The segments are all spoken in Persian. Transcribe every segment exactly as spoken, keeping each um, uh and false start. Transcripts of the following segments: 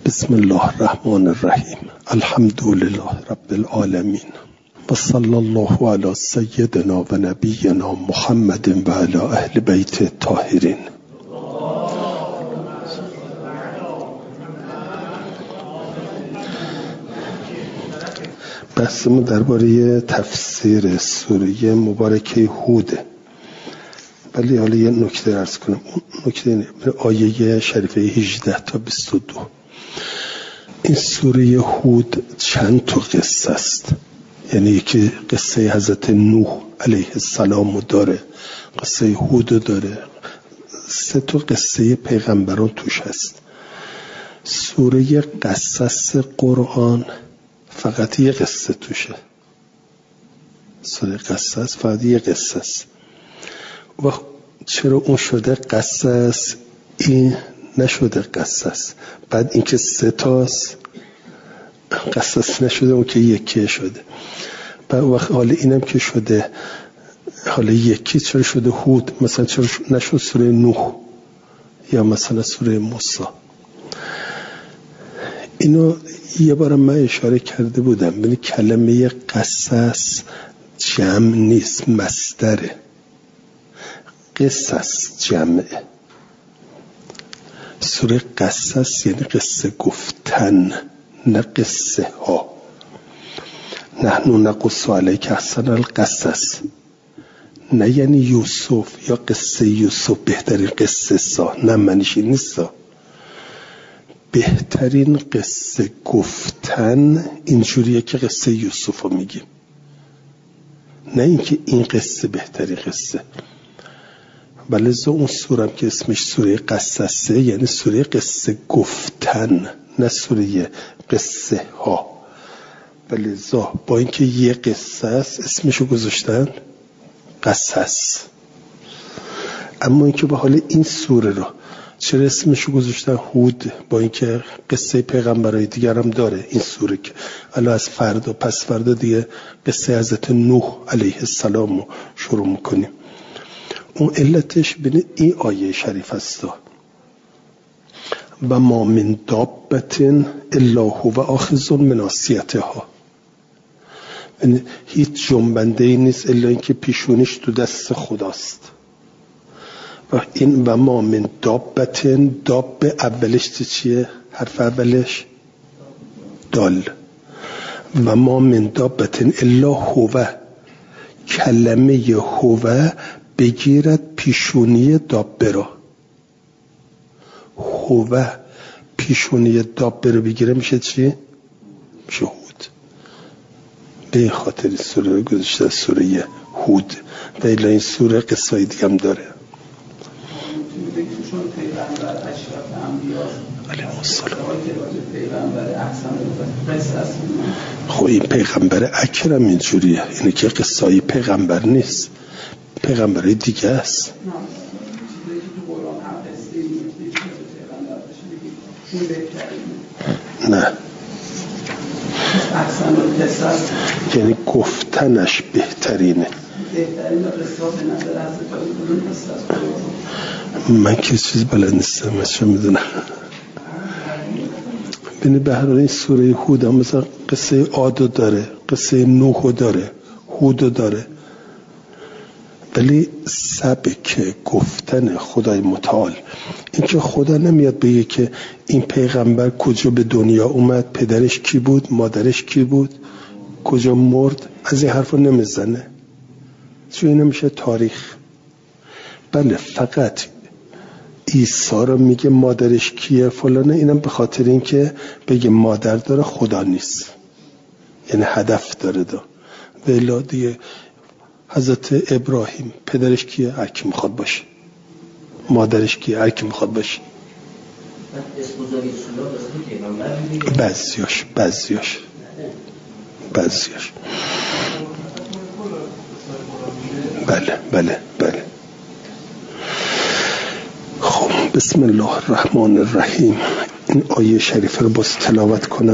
بسم الله الرحمن الرحیم. الحمد لله رب العالمین و صلی الله علی سیدنا و نبینا محمد و علی اهل بیت الطاهرین. بحثمون درباره تفسیر سوره مبارکه هود، ولی حالا یه نکته عرض کنم. اون نکته آیه شریفه هجده تا بیست و دو. این سوره هود چند تا قصه است، یعنی یکی قصه حضرت نوح علیه السلام داره، قصه هود داره، سه تا قصه پیغمبران توش هست. سوره قصص قرآن فقط یه قصه توشه. سوره قصص فقط یه قصه است. و چرا اون شده قصص، این نشده قصص؟ بعد اینکه سه تاست قصص نشده، اون که یکی شده. بعد وقت حالا اینم که شده، حالا یکی چرا شده هود؟ مثلا چرا نشد سوره نوح یا مثلا سوره موسی؟ اینو یه بار من اشاره کرده بودم، ولی کلمه قصص جمع نیست، مصدره. قصص جمعه. سوره قصص یعنی قصه گفتن، نه قصه ها. نحن نقص علیک احسن القصص، نه یعنی یوسف یا قصه یوسف بهترین قصه سا، نه منشی نیست. بهترین قصه گفتن اینجوریه که قصه یوسف رو میگیم، نه اینکه این قصه بهترین قصه. بله زو اون سورم که اسمش سوره قصصه یعنی سوره قصه گفتن، نه سوره قصه ها. بله زو با اینکه یه قصه است اسمشو گذاشتن قصص، اما اینکه به حال این سوره رو چرا اسمشو گذاشتن هود، با اینکه قصه پیغمبرای دیگر هم داره این سوره، که الان از فردا پس فردا دیگه قصه حضرت نوح علیه السلام رو شروع میکنیم. اون علتش بین این آیه شریف است: و ما من دابت الا هو آخذ بناصیتها. یعنی هیچ جنبنده ای نیست الا اینکه پیشونیش تو دست خداست. و این و ما من دابت، داب اولش چیه؟ حرف اولش دال. و ما من دابت الا هو، کلمه هو بگیرد پیشونی دابه رو. هو پیشونی دابه رو بگیره میشه چی؟ میشه هود. به این خاطر سوره رو گذاشته سوره هود. و الا این سوره قصه دیگه هم داره. علیه السلام. خب این پیغمبر اکرم اینجوریه، اینه که قصه پیغمبر نیست، پیغمبرای دیگه است. نه یعنی گفتنش بهترینه. من که چیز بلد نیستم، من چه میدونم. بینی به هر حال این سوره هود هم مثلا قصه عادو داره، قصه نوحو داره، هودو داره، ولی سبک گفتن خدای متعال، این که خدا نمیاد بگه که این پیغمبر کجا به دنیا اومد، پدرش کی بود، مادرش کی بود، کجا مرد، از این حرفا نمیزنه، چون این نمیشه تاریخ. بله فقط عیسی رو میگه مادرش کیه فلانه، اینم به خاطر این که بگه مادر داره خدا نیست، یعنی هدف داره. دا ولی دیگه حضرت ابراهیم پدرش کیه؟ هر کی میخواد باشه. مادرش کیه؟ هر کی میخواد باشه. بعضیاش بعضیاش بعضیاش بله بله بله. خب بسم الله الرحمن الرحیم. این آیه شریفه رو باز تلاوت کنم.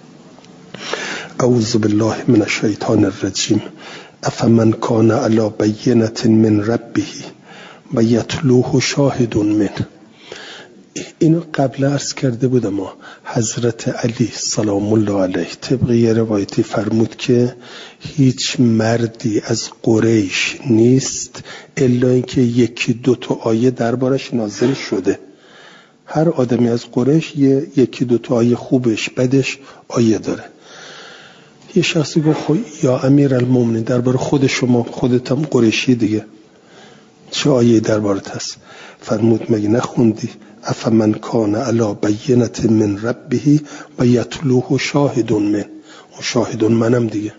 اعوذ بالله من الشیطان الرجیم. افمن کان علی بینة من ربه و یتلوه شاهد منه. اینو قبل عرض کرده بودم. ما حضرت علی سلام الله علیه طبق یه روایتی فرمود که هیچ مردی از قریش نیست الا اینکه یکی دو تا آیه دربارش نازل شده. هر آدمی از قریش یه یکی دو تا آیه خوبش بدش آیه داره. یه شخصی گفت خب یا امیرالمومنین درباره خود شما، خودت هم قریشی دیگه، چه آیه دربارت هست؟ فرمود مگه نخوندی افمن کان علی بینة من ربه و یتلوه شاهد من؟ اون شاهد منم دیگه.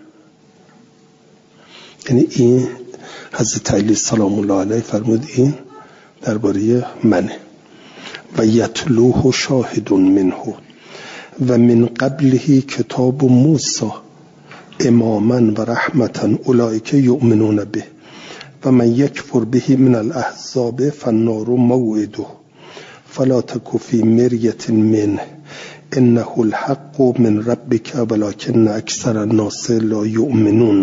یعنی این حضرت علی سلام الله علیه فرمود این درباره منه. و یتلوه شاهد منه و من قبله کتاب موسی اماما و رحمتا اولئک یؤمنون به و من یکفر به من الاحزاب فالنار موعده فلا تک فی مریة منه انه الحق من ربک ولکن اکثر الناس لا یؤمنون.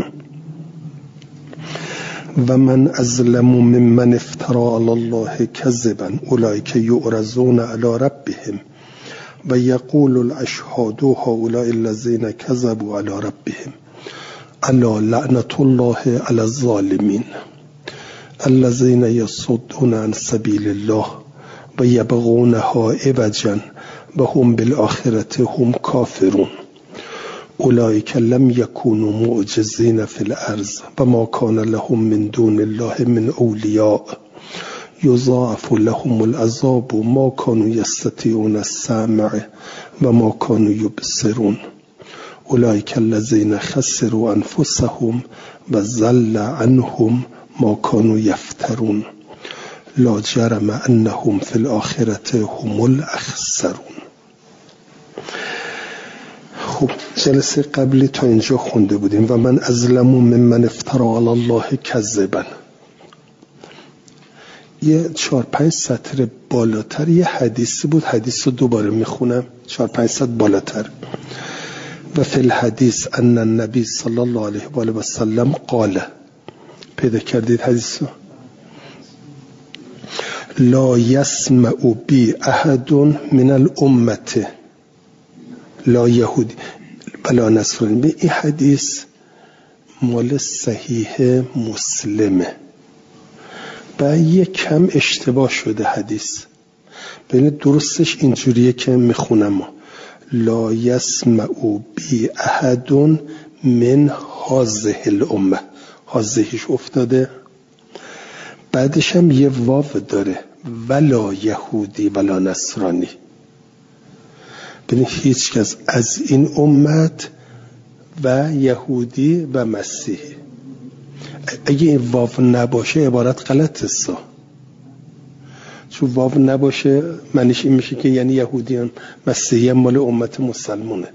و من ازلم ممن افترى علی الله کذبا اولئک یعرضون علی ربهم و یقول الاشهاد هؤلاء الذین کذبوا علی ربهم الا لعنة الله علی الظالمین الذين يصدون عن سبيل الله و یبغونها عوجا و هم بالآخرة هم کافرون اولئک لم یکونوا معجزین فی الارض و ما کان لهم من دون الله من اولیاء یضاعف لهم العذاب ما کانوا یستطیعون السمع و ما کانوا یبصرون اولئک الذین خسروا انفسهم و ضل عنهم ما کانوا یفترون لا جرم انهم فی الآخرة هم الاخسرون. خب جلسه قبلی تا اینجا خونده بودیم و من ازلم ممن افترى علی الله کذبا. یه چهار پنج سطر بالاتر یه حدیثی بود، حدیث رو دوباره میخونم چهار پنج سطر بالاتر. و فی الحدیث ان النبی صلی الله علیه و آله و سلم قال، پیدا کردید حدیث رو؟ لا یسمع بی احد من الامه لا یهودی ولا نصرانی. به این حدیث مال صحیح مسلمه و یک کم اشتباه شده حدیث. بین درستش اینجوریه که میخونم لا یسمع بی احد من هذه الامه، هذهش افتاده، بعدش هم یه واو داره ولا یهودی ولا نصرانی. ببین هیچ کس از این امت و یهودی و مسیحی. اگه این واو نباشه عبارت غلط است، چون واو نباشه معنیش این میشه که یعنی یهودیان مسیحی هم مال امت مسلمونه.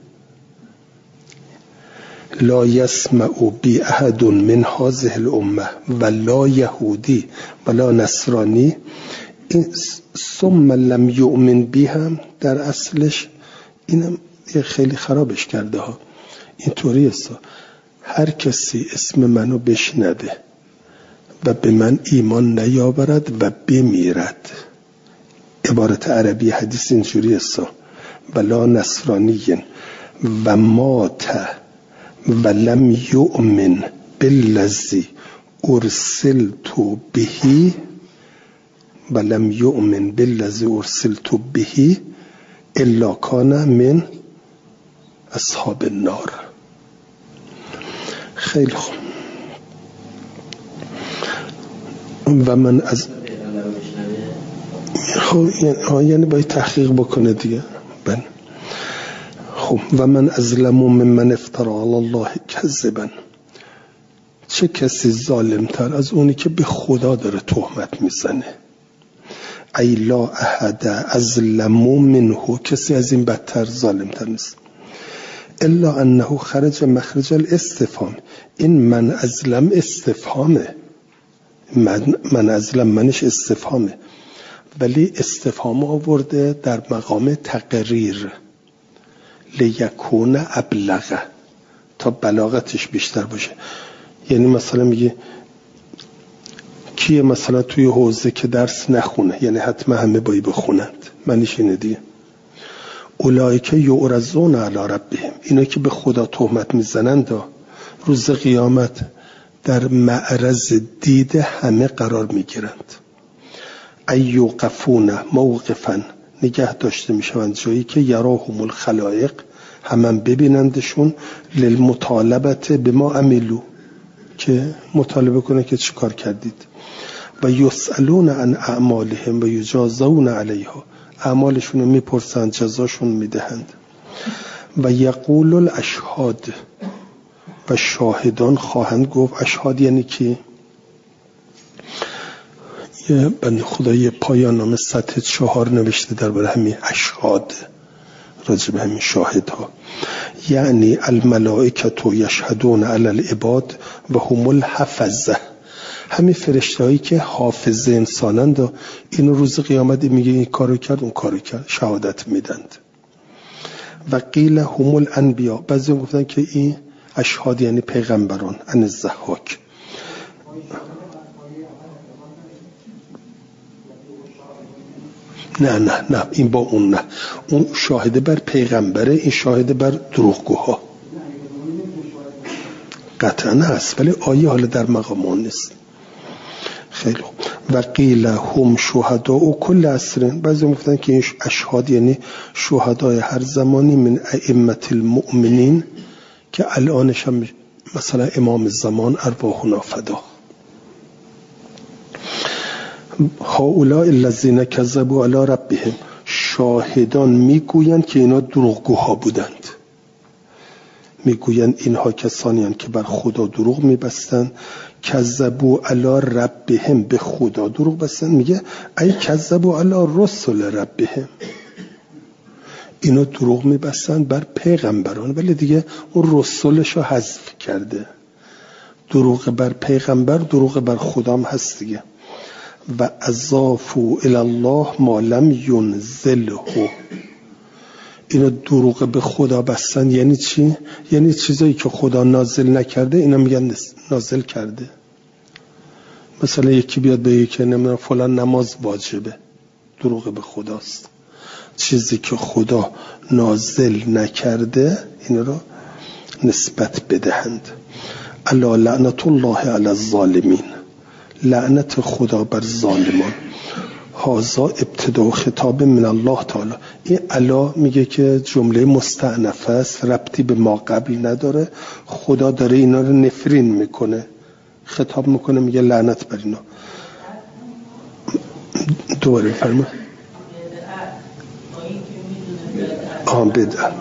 لا یسمع بی احد من هذه الامه ولا یهودی ولا نصرانی. این ثم لم یؤمن بی هم در اصلش اینم خیلی خرابش کرده ها. اینطوری است هر کسی اسم منو بشنوه و به من ایمان نیاورد و بمیرد. عبارت عربی حدیث اینجوری است ولا نصرانی و مات و لم یؤمن بالذی ارسلت به و لم یؤمن بالذی ارسلت به الا کان من اصحاب النار. خیلی خوب. و من از خب یعنی باید تحقیق بکنه دیگه. بله. خب و من ازلم ممن افترى علی الله کذبا. چه کسی ظالمتر از اونی که به خدا داره تهمت میزنه؟ ای لا احد ازلم منه، کسی از این بدتر ظالمتر نیست. الا انه خرج مخرج الاستفهام. این من ازلم استفهامه، من, من ازلم منش استفهامه، ولی استفهام آورده در مقام تقریر لیکون ابلغ، تا بلاغتش بیشتر باشه. یعنی مثلا میگه کیه مثلا توی حوزه که درس نخونه، یعنی حتما همه بایی بخونند، معنیش اینه دیگه. اولئک یعرضون علی ربهم، اینا که به خدا تهمت میزنند روز قیامت در معرض دید همه قرار میگیرند. ایوقفون موقفا، نگه داشته میشوند جایی که یراهم الخلائق، همه ببینندشون، للمطالبت به ما عملو، که مطالبه کنه که چی کار کردید. و یسألون عن اعمالهم و یجازون علیها، اعمالشون رو میپرسند، جزاشون میدهند. و یقول الاشهاد، و شاهدان خواهند گفت. اشهاد یعنی کی؟ یه بنده خدای پایان نامه سطح چهار نوشته درباره همین اشهاد، راجع به همین شاهدها. یعنی الملائکه یشهدون علی العباد و هم الحفظه، همین فرشته هایی که حافظ انسانند، این روز قیامت میگه این کارو کرد اون کارو کرد، شهادت میدند. و قیل هم الانبیا، بعضی گفتن که این اشهاد یعنی پیغمبران. ان الضحاک، نه نه نه این با اون نه، اون شاهده بر پیغمبره، این شاهده بر دروغگوها. قطعا هست ولی آیه حالا در مقام اون نیست. خیلی خوب. و قیل هم شهداء و کل عصر، بعضی گفتن که این اشهاد یعنی شهدای هر زمانی من ائمه المؤمنین، که الانش هم مثلا امام زمان ارواحنا فدا. هؤلاء الذین کذبوا علی ربهم، شاهدان میگویند که اینا دروغگوها بودند، میگویند اینها کسانی هستند که بر خدا دروغ میبستند. کذبوا علی ربهم، به خدا دروغ بستند. میگه ای کذبوا علی رسل ربهم، اینا دروغ میبستند بر پیغمبران، ولی دیگه اون رسولش رو حذف کرده. دروغ بر پیغمبر دروغ بر خدا هم هست دیگه. و اضافوا الی الله ما لم ینزله، اینا دروغ به خدا بستن. یعنی چی؟ یعنی چیزایی که خدا نازل نکرده اینا میگن نازل کرده. مثلا یکی بیاد بگه که نمیدونم فلان نماز واجبه، دروغ به خداست. چیزی که خدا نازل نکرده اینا رو نسبت بدهند. الا لعنت الله علی الظالمین، لعنت خدا بر ظالمان. هازا ابتدا خطاب من الله تعالی، این الا میگه که جمله مستأنفه است، ربطی به ما قبل نداره. خدا داره اینا رو نفرین میکنه، خطاب میکنه، میگه لعنت بر اینا. دوباره بفرما. آه بدعت.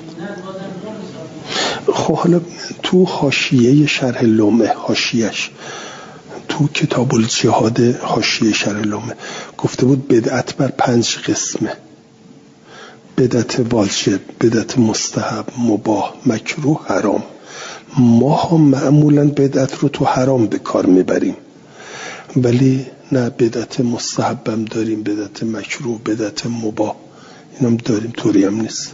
خب حالا تو حاشیه شرح لومه، حاشیهش تو کتاب الجهاد حاشیه شرح لومه گفته بود بدعت بر پنج قسمه: بدعت واجب، بدعت مستحب، مباح، مکروه، حرام. ما هم معمولا بدعت رو تو حرام به کار میبریم، ولی نه، بدعت مستحبم داریم، بدعت مکروه، بدعت مباح اینم داریم، طوری هم نیست.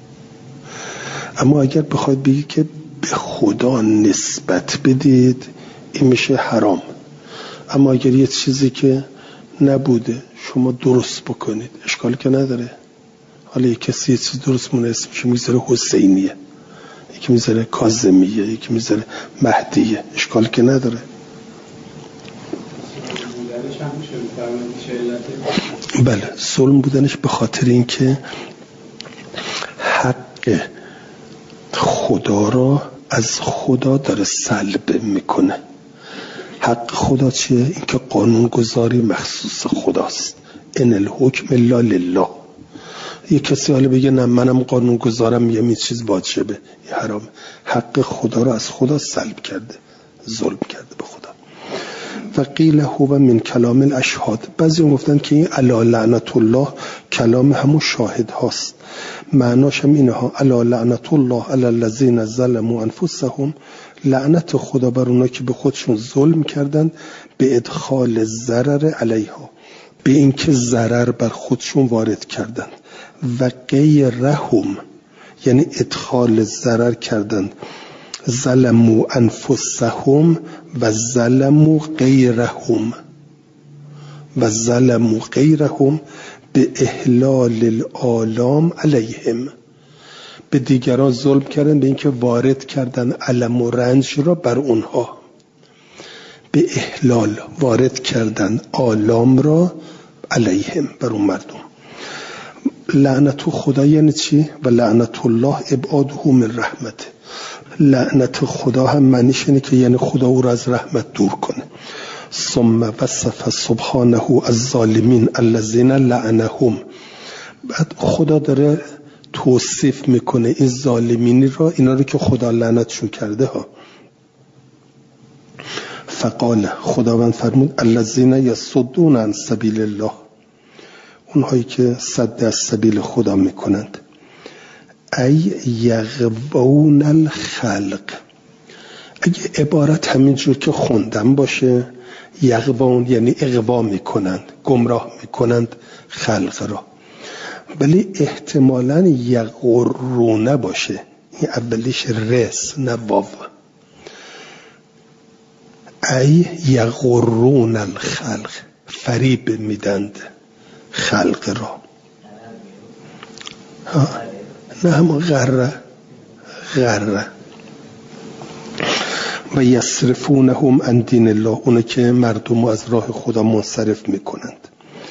اما اگر بخواید بگی که به خدا نسبت بدید، این میشه حرام. اما اگر یه چیزی که نبوده شما درست بکنید، اشکالی که نداره. حالا یک کسی یه چیز درست مونه، اسمش میذاره حسینیه، یکی میذاره کاظمیه، یکی میذاره مهدیه، اشکالی که نداره. بله، ظلم بودنش به خاطر اینکه حق خدا را از خدا داره سلب میکنه. حق خدا چیه؟ این که قانون گذاری مخصوص خداست. ان الحکم الا لله. یه کسی حالا بگه نه منم قانون گذارم، یه می چیز واجبه، یه حرام. حق خدا را از خدا سلب کرده، ظلم کرده به خدا. و قیل هو من کلام الاشهاد، بعضی گفتن که این الا لعنت الله کلام همون شاهد هاست. معناش هم اینه ها: الا لعنت الله علی الذین ظلموا انفسهم، لعنت خدا بر اونا که به خودشون ظلم کردن، به ادخال ضرر علیها، به اینکه ضرر بر خودشون وارد کردن. و غیرهم یعنی ادخال ضرر کردن، ظلموا انفسهم و ظلموا غیرهم، و ظلموا غیرهم به احلال الآلام علیهم، به دیگران ظلم کردن به اینکه وارد کردن الم و رنج را بر اونها، به احلال وارد کردن آلام را علیهم بر اون مردم. لعنت خدا یعنی چی؟ و لعنت الله ابعاده من رحمته. لعنت خدا هم معنیش اینه که یعنی خدا او را از رحمت دور کنه. ثم وصف سبحانه الظالمین الذین لعنهم، بعد خدا داره توصیف میکنه این ظالمینی را، اینا رو که خدا لعنتشون کرده ها. فقال، خداوند فرمود الذین یصدون عن سبیل الله، اونهایی که صد از سبیل خدا میکنند. ای یغوون الخلق، اگه عبارت همینجور که خوندم باشه، یغوون یعنی اغوا میکنند، گمراه میکنند خلق را، ولی احتمالاً یغرونه باشه، این اولیش رس نه واو. ای یغرون الخلق، فریب میدند خلق را. ها نه هم غره غره. و یصرفونهم عن دین الله، اونه که مردم از راه خدا منصرف میکنند.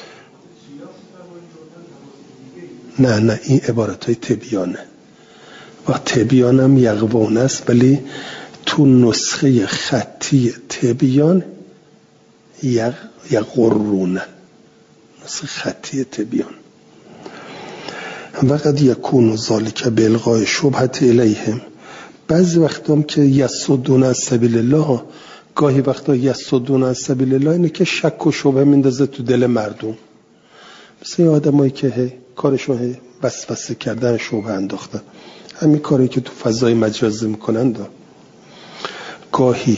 نه نه این عبارت های تبیانه و تبیانم یغوان است، ولی تو نسخه خطی تبیان یغ یغرونه، نسخه خطی تبیان. و قد یکون ذالک بالغاء شبهة الیهم، بعضی وقتا هم که یصدون از سبیل الله، گاهی وقتا یصدون از سبیل الله اینه که شک و شبهه میندازه تو دل مردم، مثل آدمایی که هی کارشون هی وسوسه کردن، شبهه انداختن، همین کاری که تو فضای مجازی میکنن. دا گاهی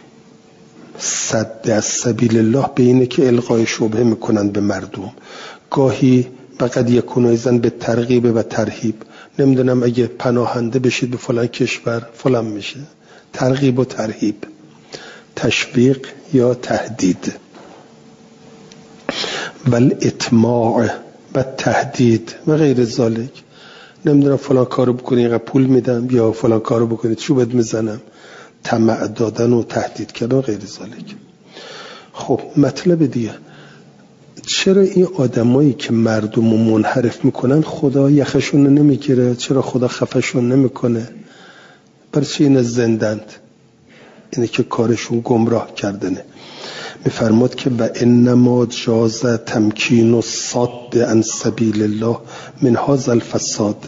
صد از سبیل الله به اینه که القای شبهه میکنن به مردم، گاهی فقط یکون ایزن به ترغیب و ترهیب، نمیدونم اگه پناهنده بشید به فلان کشور فلان میشه، ترغیب و ترهیب، تشویق یا تهدید. بل اطماع و تهدید و غیر ذالک، نمیدونم فلان کارو بکنی اینقدر پول میدم، یا فلان کارو بکنی چوبت میزنم، طمع دادن و تهدید کردن و غیر ذالک. خب مطلب دیگه، چرا این آدمایی که مردم رو منحرف میکنن خدا یخشون نمیگیره؟ چرا خدا خفشون نمیکنه؟ برای چی این زندند؟ اینه که کارشون گمراه کردنه. میفرماد که و انما جاز تمکین و صد عن سبیل الله من هذا الفساد،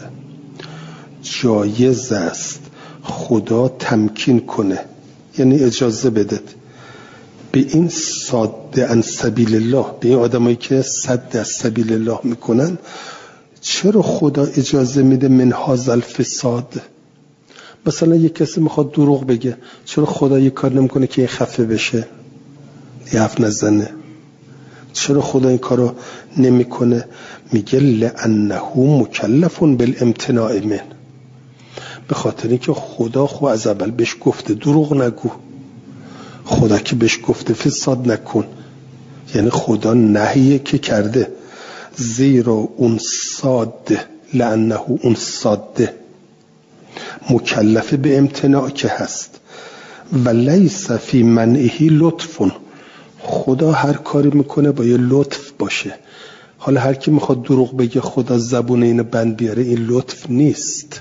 جایز است خدا تمکین کنه، یعنی اجازه بده به این صد عن سبیل الله، به این آدمایی که صد از سبیل الله میکنن، چرا خدا اجازه میده من هذا الفساد؟ مثلا یک کسی میخواد دروغ بگه، چرا خدا یک کار نمیکنه که این خفه بشه، یه حرف نزنه؟ چرا خدا این کارو نمیکنه؟ میگه لانه مکلف بالامتناع من، به خاطر اینکه خدا خو از اول بهش گفته دروغ نگو، خدا که بهش گفته فساد نکن، یعنی خدا نهیه که کرده، زیرا اون صاد لانه اون صاده مکلف به امتناع که هست، و لیس فی منعه لطف، خدا هر کاری میکنه با یه لطف باشه. حالا هر کی میخواد دروغ بگه خدا زبون اینو بند بیاره، این لطف نیست.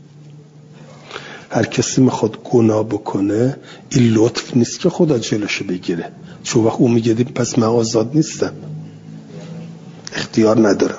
هر کسی میخواد گناه بکنه، این لطف نیست که خدا جلوشو بگیره، چون وقت اون میگه پس من آزاد نیستم، اختیار ندارم.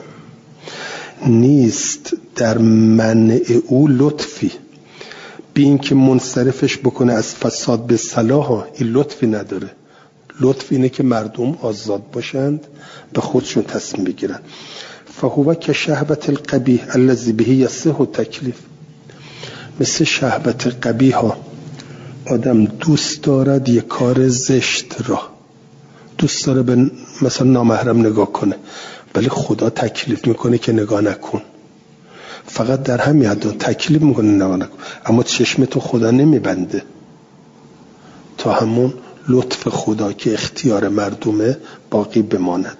نیست در منع او لطفی، بی این که منصرفش بکنه از فساد به صلاح، این لطفی نداره. لطف اینه که مردم آزاد باشند، به خودشون تصمیم بگیرن. فهو که شهوت القبیح الذی به یصح تکلیف، مثل شهوت قبیح ها، آدم دوست دارد یک کار زشت را، دوست داره به مثلا نامحرم نگاه کنه، ولی خدا تکلیف میکنه که نگاه نکن، فقط در همین حد تکلیف میکنه نگاه نکن، اما چشم تو خدا نمیبنده، تا همون لطف خدا که اختیار مردمه باقی بماند.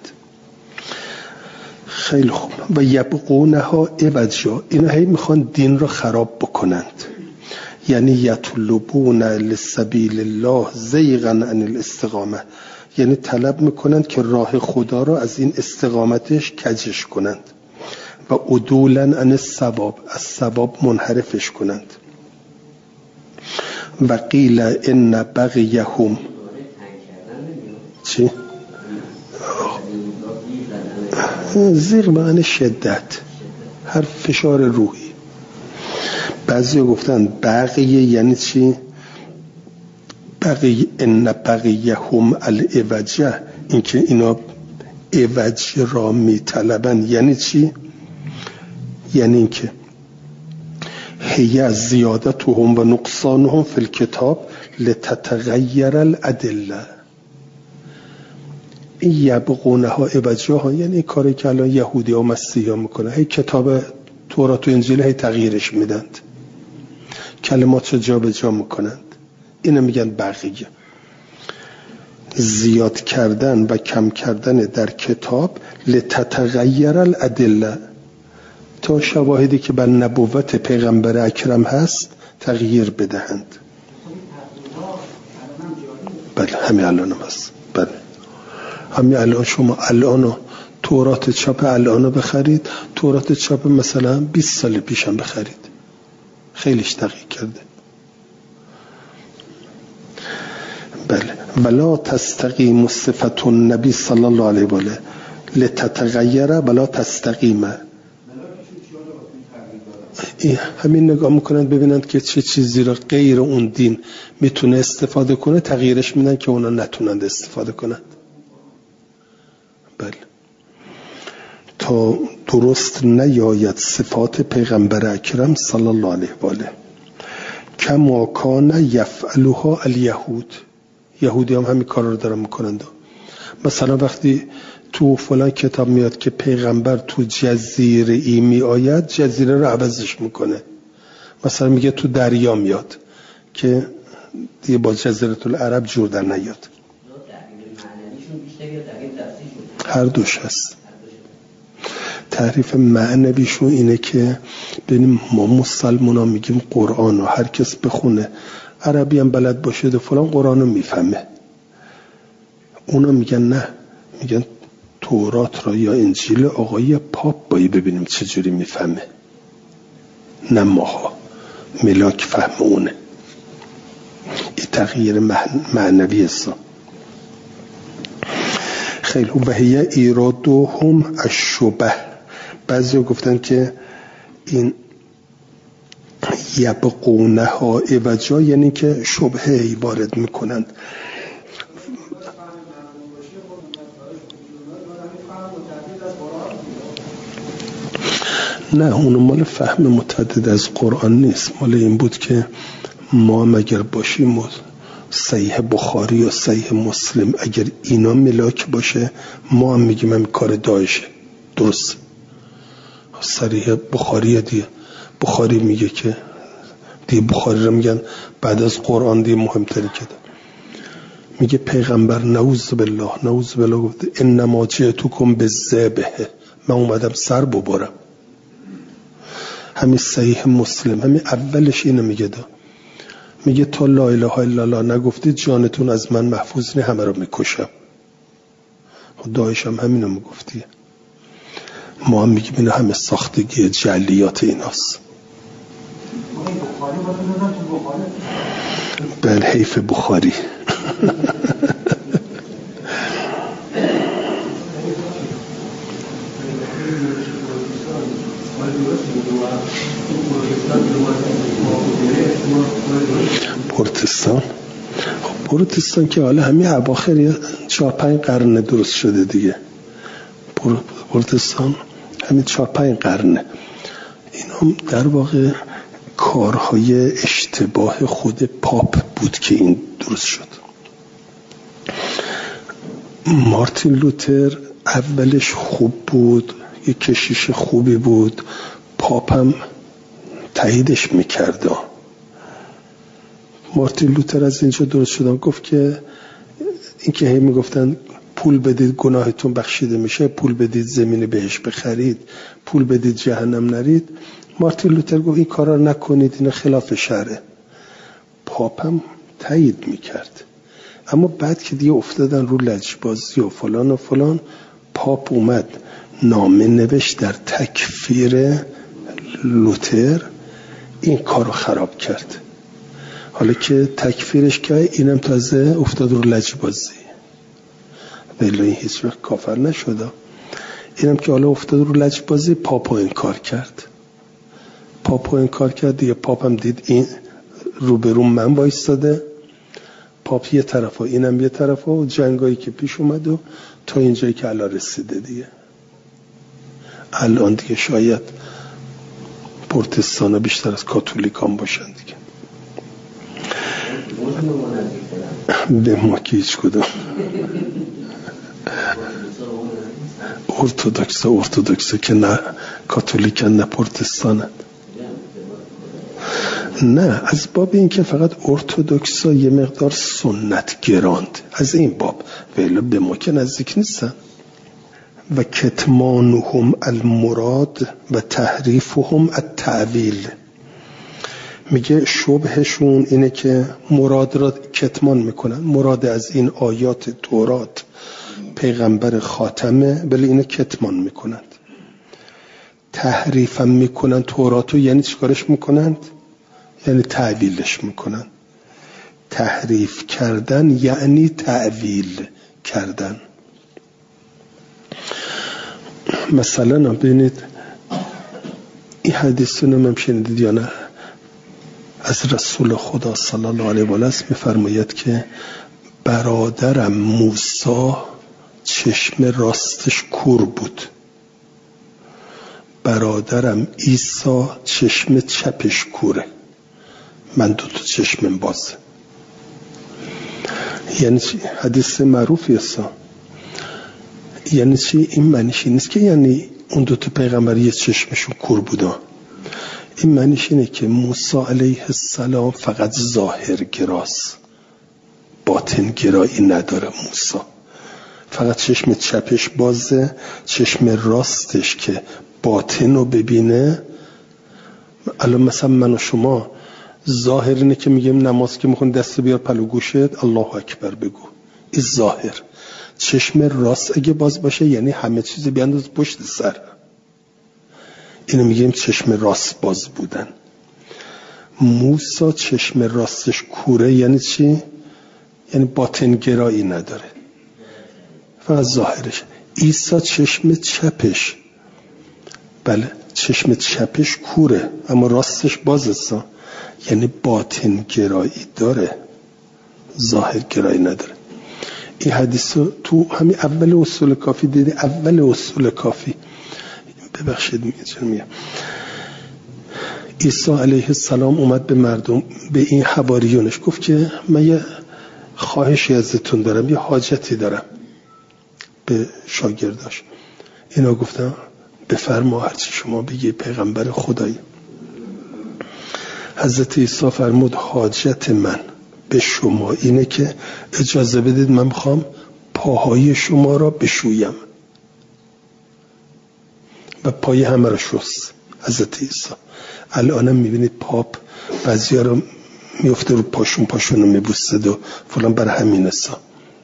خیلی خوب. و یبغونها عوجا، اینا هی میخوان دین رو خراب بکنند، یعنی یطلبون لسبیل الله زیغا عن الاستقامه، یعنی طلب میکنند که راه خدا رو از این استقامتش کجش کنند و عدولا عن الصواب، از صواب منحرفش کنند. و قیل ان بغیهم چی؟ زیغ معنی شدت، هر فشار روحی. بعضی گفتن بقیه یعنی چی؟ بقیه ان بقیهم العوجه، این که اینا عوج را می طلبن یعنی چی؟ یعنی این که هی زیادتهم و نقصانهم فی الکتاب لتتغیر الادله. این یبغونها عوجا یعنی این کاری که الان یهودی ها و مسیحی ها میکنه، هی کتاب تورات و انجیل هی تغییرش میدند، کلمات رو جا به جا میکنند. اینو میگن بقیه. زیاد کردن و کم کردن در کتاب لتتغیر الادله، تا شواهدی که بر نبوت پیغمبر اکرم هست تغییر بدهند. بله همین الان هم هست. بله همین الان شما الان تورات چاپ الان بخرید، تورات چاپ مثلا بیست سال پیشم بخرید، خیلیش تغییر کرده. بله ولا تستقیم صفت النبی صلی الله علیه و آله لتتغیر ولا تستقیم. همین نگاه میکنند ببینند که چه چیزی را غیر اون دین میتونه استفاده کنه، تغییرش میدن که اونا نتونند استفاده کنند. بله تا درست نیاید صفات پیغمبر اکرم صلی الله علیه و آله کما کان یفعلها الیهود. یهودی هم همین کار رو دارن میکنند. مثلا وقتی تو فلان کتاب میاد که پیغمبر تو جزیره ای می آید، جزیره رو عوضش میکنه. مثلا میگه تو دریا میاد که دیگه با جزیره العرب جور در نیاد. هر دوش هست. تعریف معنویشون اینه که ببینیم ما مسلمان ها میگیم قرآن رو هر کس بخونه، عربی هم بلد باشه و فلان قرآن رو میفهمه. اونا میگن نه، میگن تورات را یا انجیل آقای پاپ بایی ببینیم چجوری میفهمه، نه ماها. ملاک فهم اونه. این تغییر معنوی است. خیلی و هی ایرادهم الشبه. بعضی گفتن که این یبغونها عوجا یعنی که شبهه وارد میکنند. نه اون مال فهم متعدد از قرآن نیست، مال این بود که ما مگر باشیم صحیح بخاری یا صحیح مسلم اگر اینا ملاک باشه ما هم میگیم هم کار داعشه. درست صحیح بخاری دیگه، بخاری میگه که دیگه بخاری رو میگن بعد از قرآن دیگه مهمتری کده. میگه پیغمبر نعوذ بالله نعوذ بالله گفته انما جئتکم بالذبح، من اومدم سر ببرم. همین صحیح مسلم همین اولش اینو میگه دا. میگه تا لا اله الا الله نگفتید جانتون از من محفوظ نه، همه رو میکشم. داعش هم همینو میگفتیه. ما هم میگیم اینا همه ساختگی جعلیات ایناست. بله حیف بخاری. پروتستان خب پروتستان که حالا همین اواخر چهار پنج قرن درست شده دیگه. پروتستان همین چهار پنج قرنه. این هم در واقع کارهای اشتباه خود پاپ بود که این درست شد. مارتین لوتر اولش خوب بود، یه کشیش خوبی بود، پاپ هم تاییدش میکرد. مارتین لوتر از اینجا درست شدن گفت که این که هی میگفتن پول بدید گناهتون بخشیده میشه، پول بدید زمین بهش بخرید، پول بدید جهنم نرید. مارتین لوتر گفت این کارا نکنید، این خلاف شرعه. پاپم تایید میکرد. اما بعد که دیگه افتادن رو لجبازی و فلان و فلان، پاپ اومد نامه نوشت در تکفیر لوتر، این کارو خراب کرد. حالا که تکفیرش که اینم تازه افتاد رو لجبازی، ولی این هیچ وقت کافر نشد. اینم که حالا افتاد رو لجبازی، پاپو انکار کرد. پاپو انکار کرد دیگه. پاپم دید این روبرو من وایستاده، پاپ یه طرف و اینم یه طرف و جنگایی که پیش اومد و تا اینجایی که الان رسیده دیگه. الان دیگه شاید پروتستان ها بیشتر از کاتولیکان باشن دیگه. به ما که هیچ کدوم ارتودکس ارتودکس که نه کاتولیکن نه پروتستانن. نه، از باب این که فقط ارتودکس ها یه مقدار سنت گراند، از این باب، ولی به ما که نزدیک نیستن. و کتمانهم المراد و تحریفهم التأویل. میگه شبهشون اینه که مراد را کتمان میکنن. مراد از این آیات تورات پیغمبر خاتمه، ولی اینو کتمان میکنند. تحریفم میکنن توراتو، یعنی چیکارش میکنند؟ یعنی تعویلش میکنن. تحریف کردن یعنی تعویل کردن. مثلا ببینید این حدیث رو نمیم شنیدید یا نه؟ از رسول خدا صلی الله علیه و آله میفرماید که برادرم موسی چشم راستش کور بود، برادرم عیسی چشم چپش کوره، من دو تا چشمم بازه. یعنی چی؟ حدیث معروفی است. یعنی چی؟ این معنیش نیست که یعنی اون دو تا پیغمبر یه چشمشون کور بودن. این معنیش اینه که موسی علیه السلام فقط ظاهر گراست، باطن گرایی نداره. موسی فقط چشم چپش بازه، چشم راستش که باطن رو ببینه. الان مثلا من و شما ظاهر اینه که میگیم نماز که میخون دست بیار پلو گوشت الله اکبر بگو، این ظاهر. چشم راست اگه باز باشه یعنی همه چیز بیانداز پشت سر، اینو میگیم چشم راست باز بودن. موسی چشم راستش کوره یعنی چی؟ یعنی باطن گرایی نداره، فقط ظاهرش. عیسی چشم چپش، بله چشم چپش کوره اما راستش بازه، یعنی باطن گرایی داره، ظاهر گرایی نداره. این حدیث رو تو همین اول اصول کافی دیدی. اول اصول کافی ببخشید میگه چرا میگم عیسی علیه السلام اومد به مردم، به این حواریونش گفت که من یه خواهشی ازتون دارم، یه حاجتی دارم. به شاگرداش اینا گفتم بفرما هرچی شما بگی، پیغمبر خدایی. حضرت عیسی فرمود حاجت من به شما اینه که اجازه بدید من میخوام پاهای شما را بشویم. و پای همه را شست حضرت عیسی. الانم میبینید پاپ بعضیا رو میفته رو پاشون، پاشون رو میبوسد و فلان، بر همین حساب.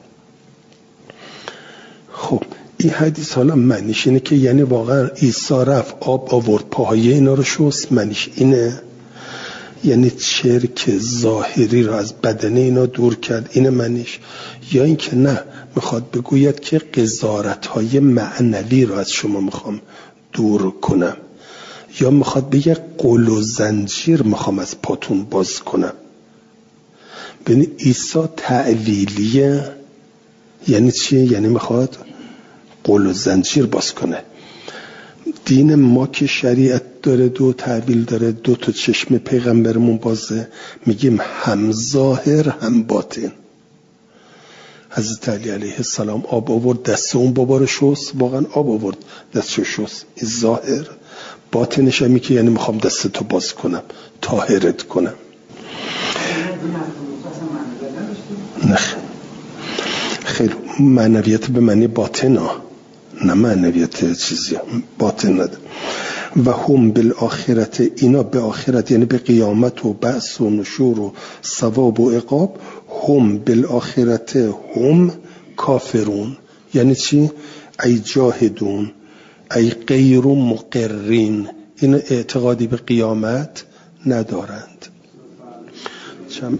خب این حدیث حالا معنیش اینه که یعنی واقعا عیسی رفت آب آورد پاهای اینا رو شست، معنیش اینه؟ یعنی چرک ظاهری رو از بدن اینا دور کرد، اینه معنیش؟ یا این که نه میخواد بگوید که قضاوت‌های معنوی رو از شما میخوام دور کنم، یا میخواد بگه قل و زنجیر میخوام از پاتون باز کنم. ببین عیسی تعویلیه یعنی چیه؟ یعنی میخواد قل و زنجیر باز کنه. دین ما که شریعت داره، دو تعویل داره، دو تا چشم پیغمبرمون بازه، میگیم هم ظاهر هم باطن. حضرت علی علیه السلام آب آورد دست اون بابا رو شست، واقعا آب آورد دستشو شست، این ظاهر. باطنش همی که یعنی میخوام دست تو باز کنم، طاهرت کنم. نه خیلی معنویت به معنی باطن ها، نه معنویت چیزی باطن نده. و هم بالآخرت، اینا به آخرت یعنی به قیامت و بعث و نشور و ثواب و عقاب، هم بالآخرت هم کافرون. یعنی چی؟ ای جاهدون ای غیر مقرین، این اعتقادی به قیامت ندارند. چم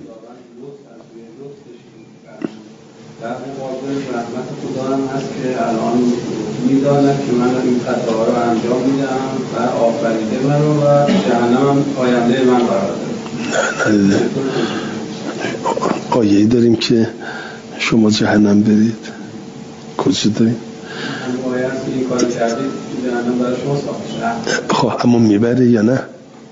در مقابل رحمت خدا هم هست که الان میداند که من این خطاها رو انجام میدم و آفریده من رو و جهنم آینده من قرار داره. نه نه نه آیه‌ای داریم که شما جهنم برید. کجا داریم؟ هم آیه هست که این کار کردید جهنم برای شما ساخته. خب اما میبره یا نه؟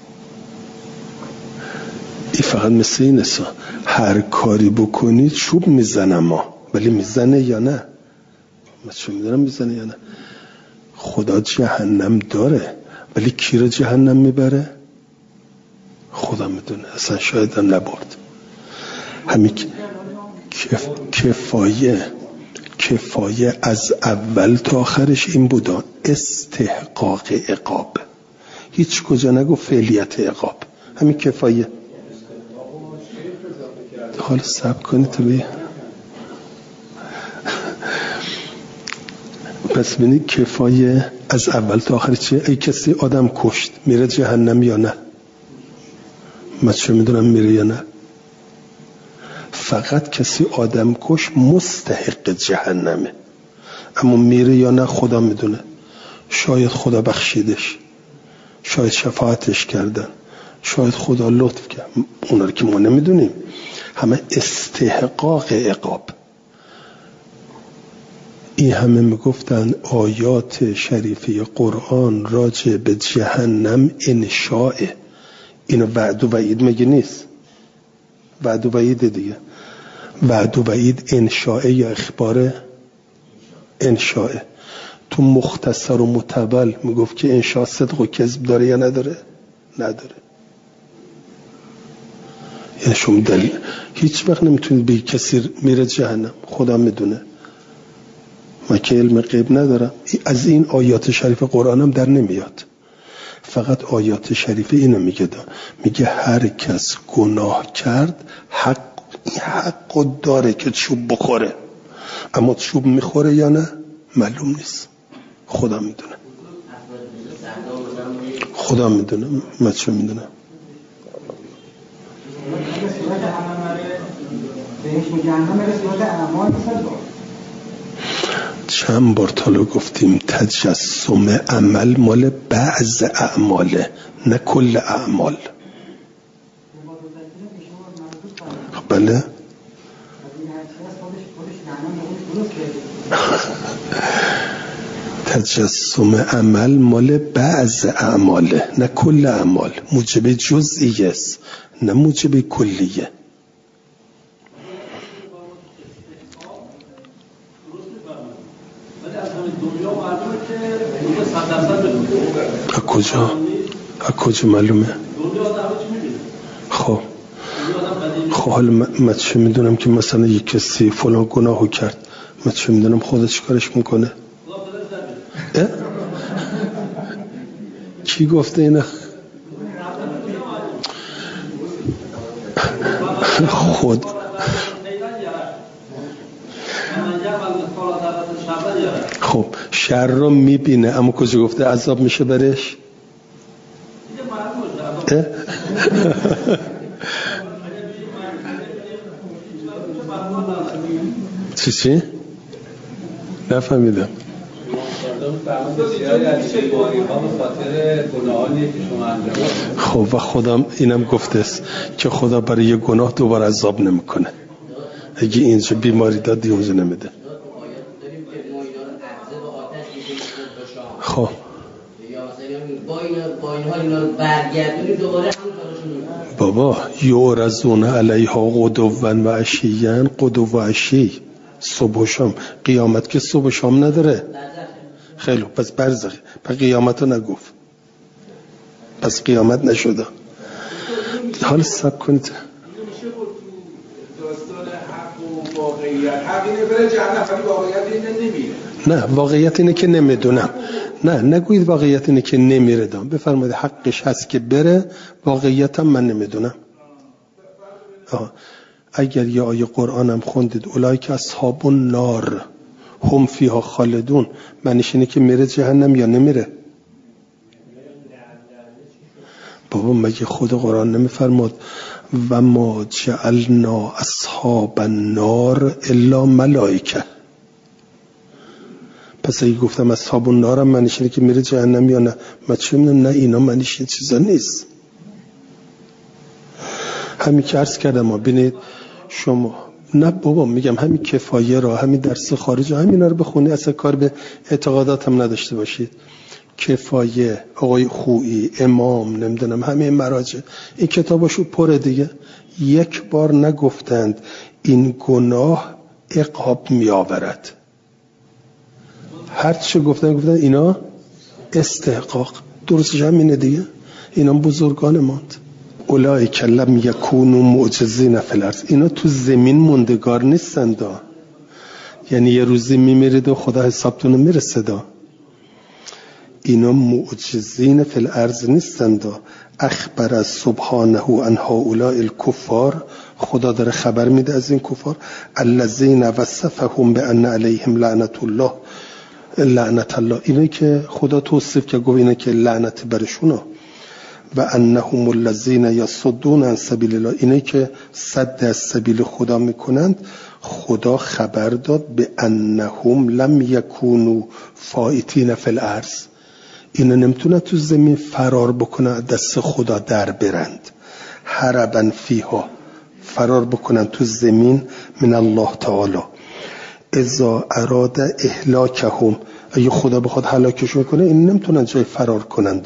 این فقط مثل این است، هر کاری بکنید چوب میزنه ما، ولی میزنه یا نه؟ من چون میدونم میزنه یا نه. خدا جهنم داره ولی کی رو جهنم میبره؟ خدا میدونه، اصلا شاید هم نبرد. همین کف... کفایه کفایه از اول تا آخرش این بودا استحقاق عقاب، هیچ کجا نگو فعلیت عقاب، همین کفایه. حالا صبر کنید تا بیا. پس ببینید کفایه از اول تا آخر چیه؟ ای کسی آدم کشت میره جهنم یا نه؟ من چه میدونم میره یا نه؟ فقط کسی آدم کش مستحق جهنمه، اما میره یا نه خدا میدونه. شاید خدا بخشیدش، شاید شفاعتش کردن، شاید خدا لطف کرد، اونا رو که ما نمیدونیم. همه استحقاق عقاب. این همه میگفتن آیات شریفه قرآن راجع به جهنم انشاءه. اینو وعد و وعید مگه نیست؟ وعد و وعید دیگه. وعد و وعید انشاءه یا اخباره؟ انشاءه. تو مختصر و متول میگفت که انشاء صدق و کذب داره یا نداره؟ نداره. یعنی شما دلیل هیچ وقت نمیتونید به کسی میره جهنم، خدا میدونه. من که علم غیب ندارم، از این آیات شریف قرآن هم در نمیاد. فقط آیات شریف اینو میگه دا. میگه هر کس گناه کرد حق این حقو داره که چوب بخوره، اما چوب میخوره یا نه معلوم نیست، خدا میدونه. خدا میدونه، من چه میدونم. چند بار تالو گفتیم تجسم عمل مال بعض اعماله، نه کل اعمال. بله تجسم عمل مال بعض اعماله، نه کل اعمال. موجب جزئی است نه موجب کلیه. از کجا؟ از کجا معلومه؟ خب خب حالا من چه میدونم که مثلا یک کسی فلان گناهو کرد، من چه میدونم خدا چی کارش میکنه؟ کی گفته اینا؟ خود خب شر رو میبینه اما کجا گفته عذاب میشه برش؟ چی چی؟ نفهمیدم. خب و خدا اینم گفته است که خدا برای یه گناه دوباره عذاب نمیکنه. اگه اینجا بیماری داد اونجا نمیده. خب بابا یورزون علیها غدوا و عشیا، غدو و عشی، صبح و شام. قیامت که صبح و شام نداره. خیلی پس برزخ، پس قیامت رو نگفت، پس قیامت نشده. حالا سب کنید موقعیت حق اینه بره جهنم، ولی واقعیت اینه نمیره. نه واقعیت اینه که نمیدونم. نه نگویید واقعیت اینه که نمیره. دام بفرمایید حقش هست که بره، واقعیت هم من نمیدونم. آه. اگر یه آیه قرآن هم خوندید اولئک اصحاب النار هم فیها خالدون، معنیش اینه که میره جهنم یا نمیره؟ بابا مگه خود قرآن نمیفرماد و ما جعلنا اصحاب النار الا ملائکه؟ پس اگه گفتم اصحاب النار هم معنیش اینه که میره جهنم یا نه؟ من چه میدونم؟ نه اینا معنیش این چیزا نیست. همین که عرض کردم ما ببینید شما، نه بابا میگم همین کفایه را، همین درس خارج همینا رو بخونی، اصلا کار به اعتقادات هم نداشته باشید. کفایه، آقای خویی، امام، نمیدونم همه مراجع این کتاباشو پره دیگه. یک بار نگفتند این گناه عقاب می آورد، هر چه گفتن گفتن اینا استحقاق. درستش همینه دیگه. اینا بزرگان ماند. اولئک لم یکونوا معجزین فی الارض، اینا تو زمین موندگار نیستند. یعنی یه روزی میمیرید و خدا حسابتون میرسه دا. اینا معجزین فی الارض نیستند. اخبر سبحانه عن هؤلاء الکفار، خدا داره خبر میده از این کفار، الذین وصفهم بان علیهم لعنت الله لعنت الله، اینه که خدا توصیف که گفت اینه که لعنت برشونه. و انهم الذین یصدون عن سبیل الله، اینه که صد از سبیل خدا میکنند. خدا خبر داد به انهم لم یکونوا فائتین فی الارض، اینا نمیتونن تو زمین فرار بکنن دست خدا در برند. هربا فیها، فرار بکنن تو زمین من الله تعالی. اذا اراد اهلاکهم، اگه خدا بخواد هلاکشون کنه این نمیتونن جای فرار کنند.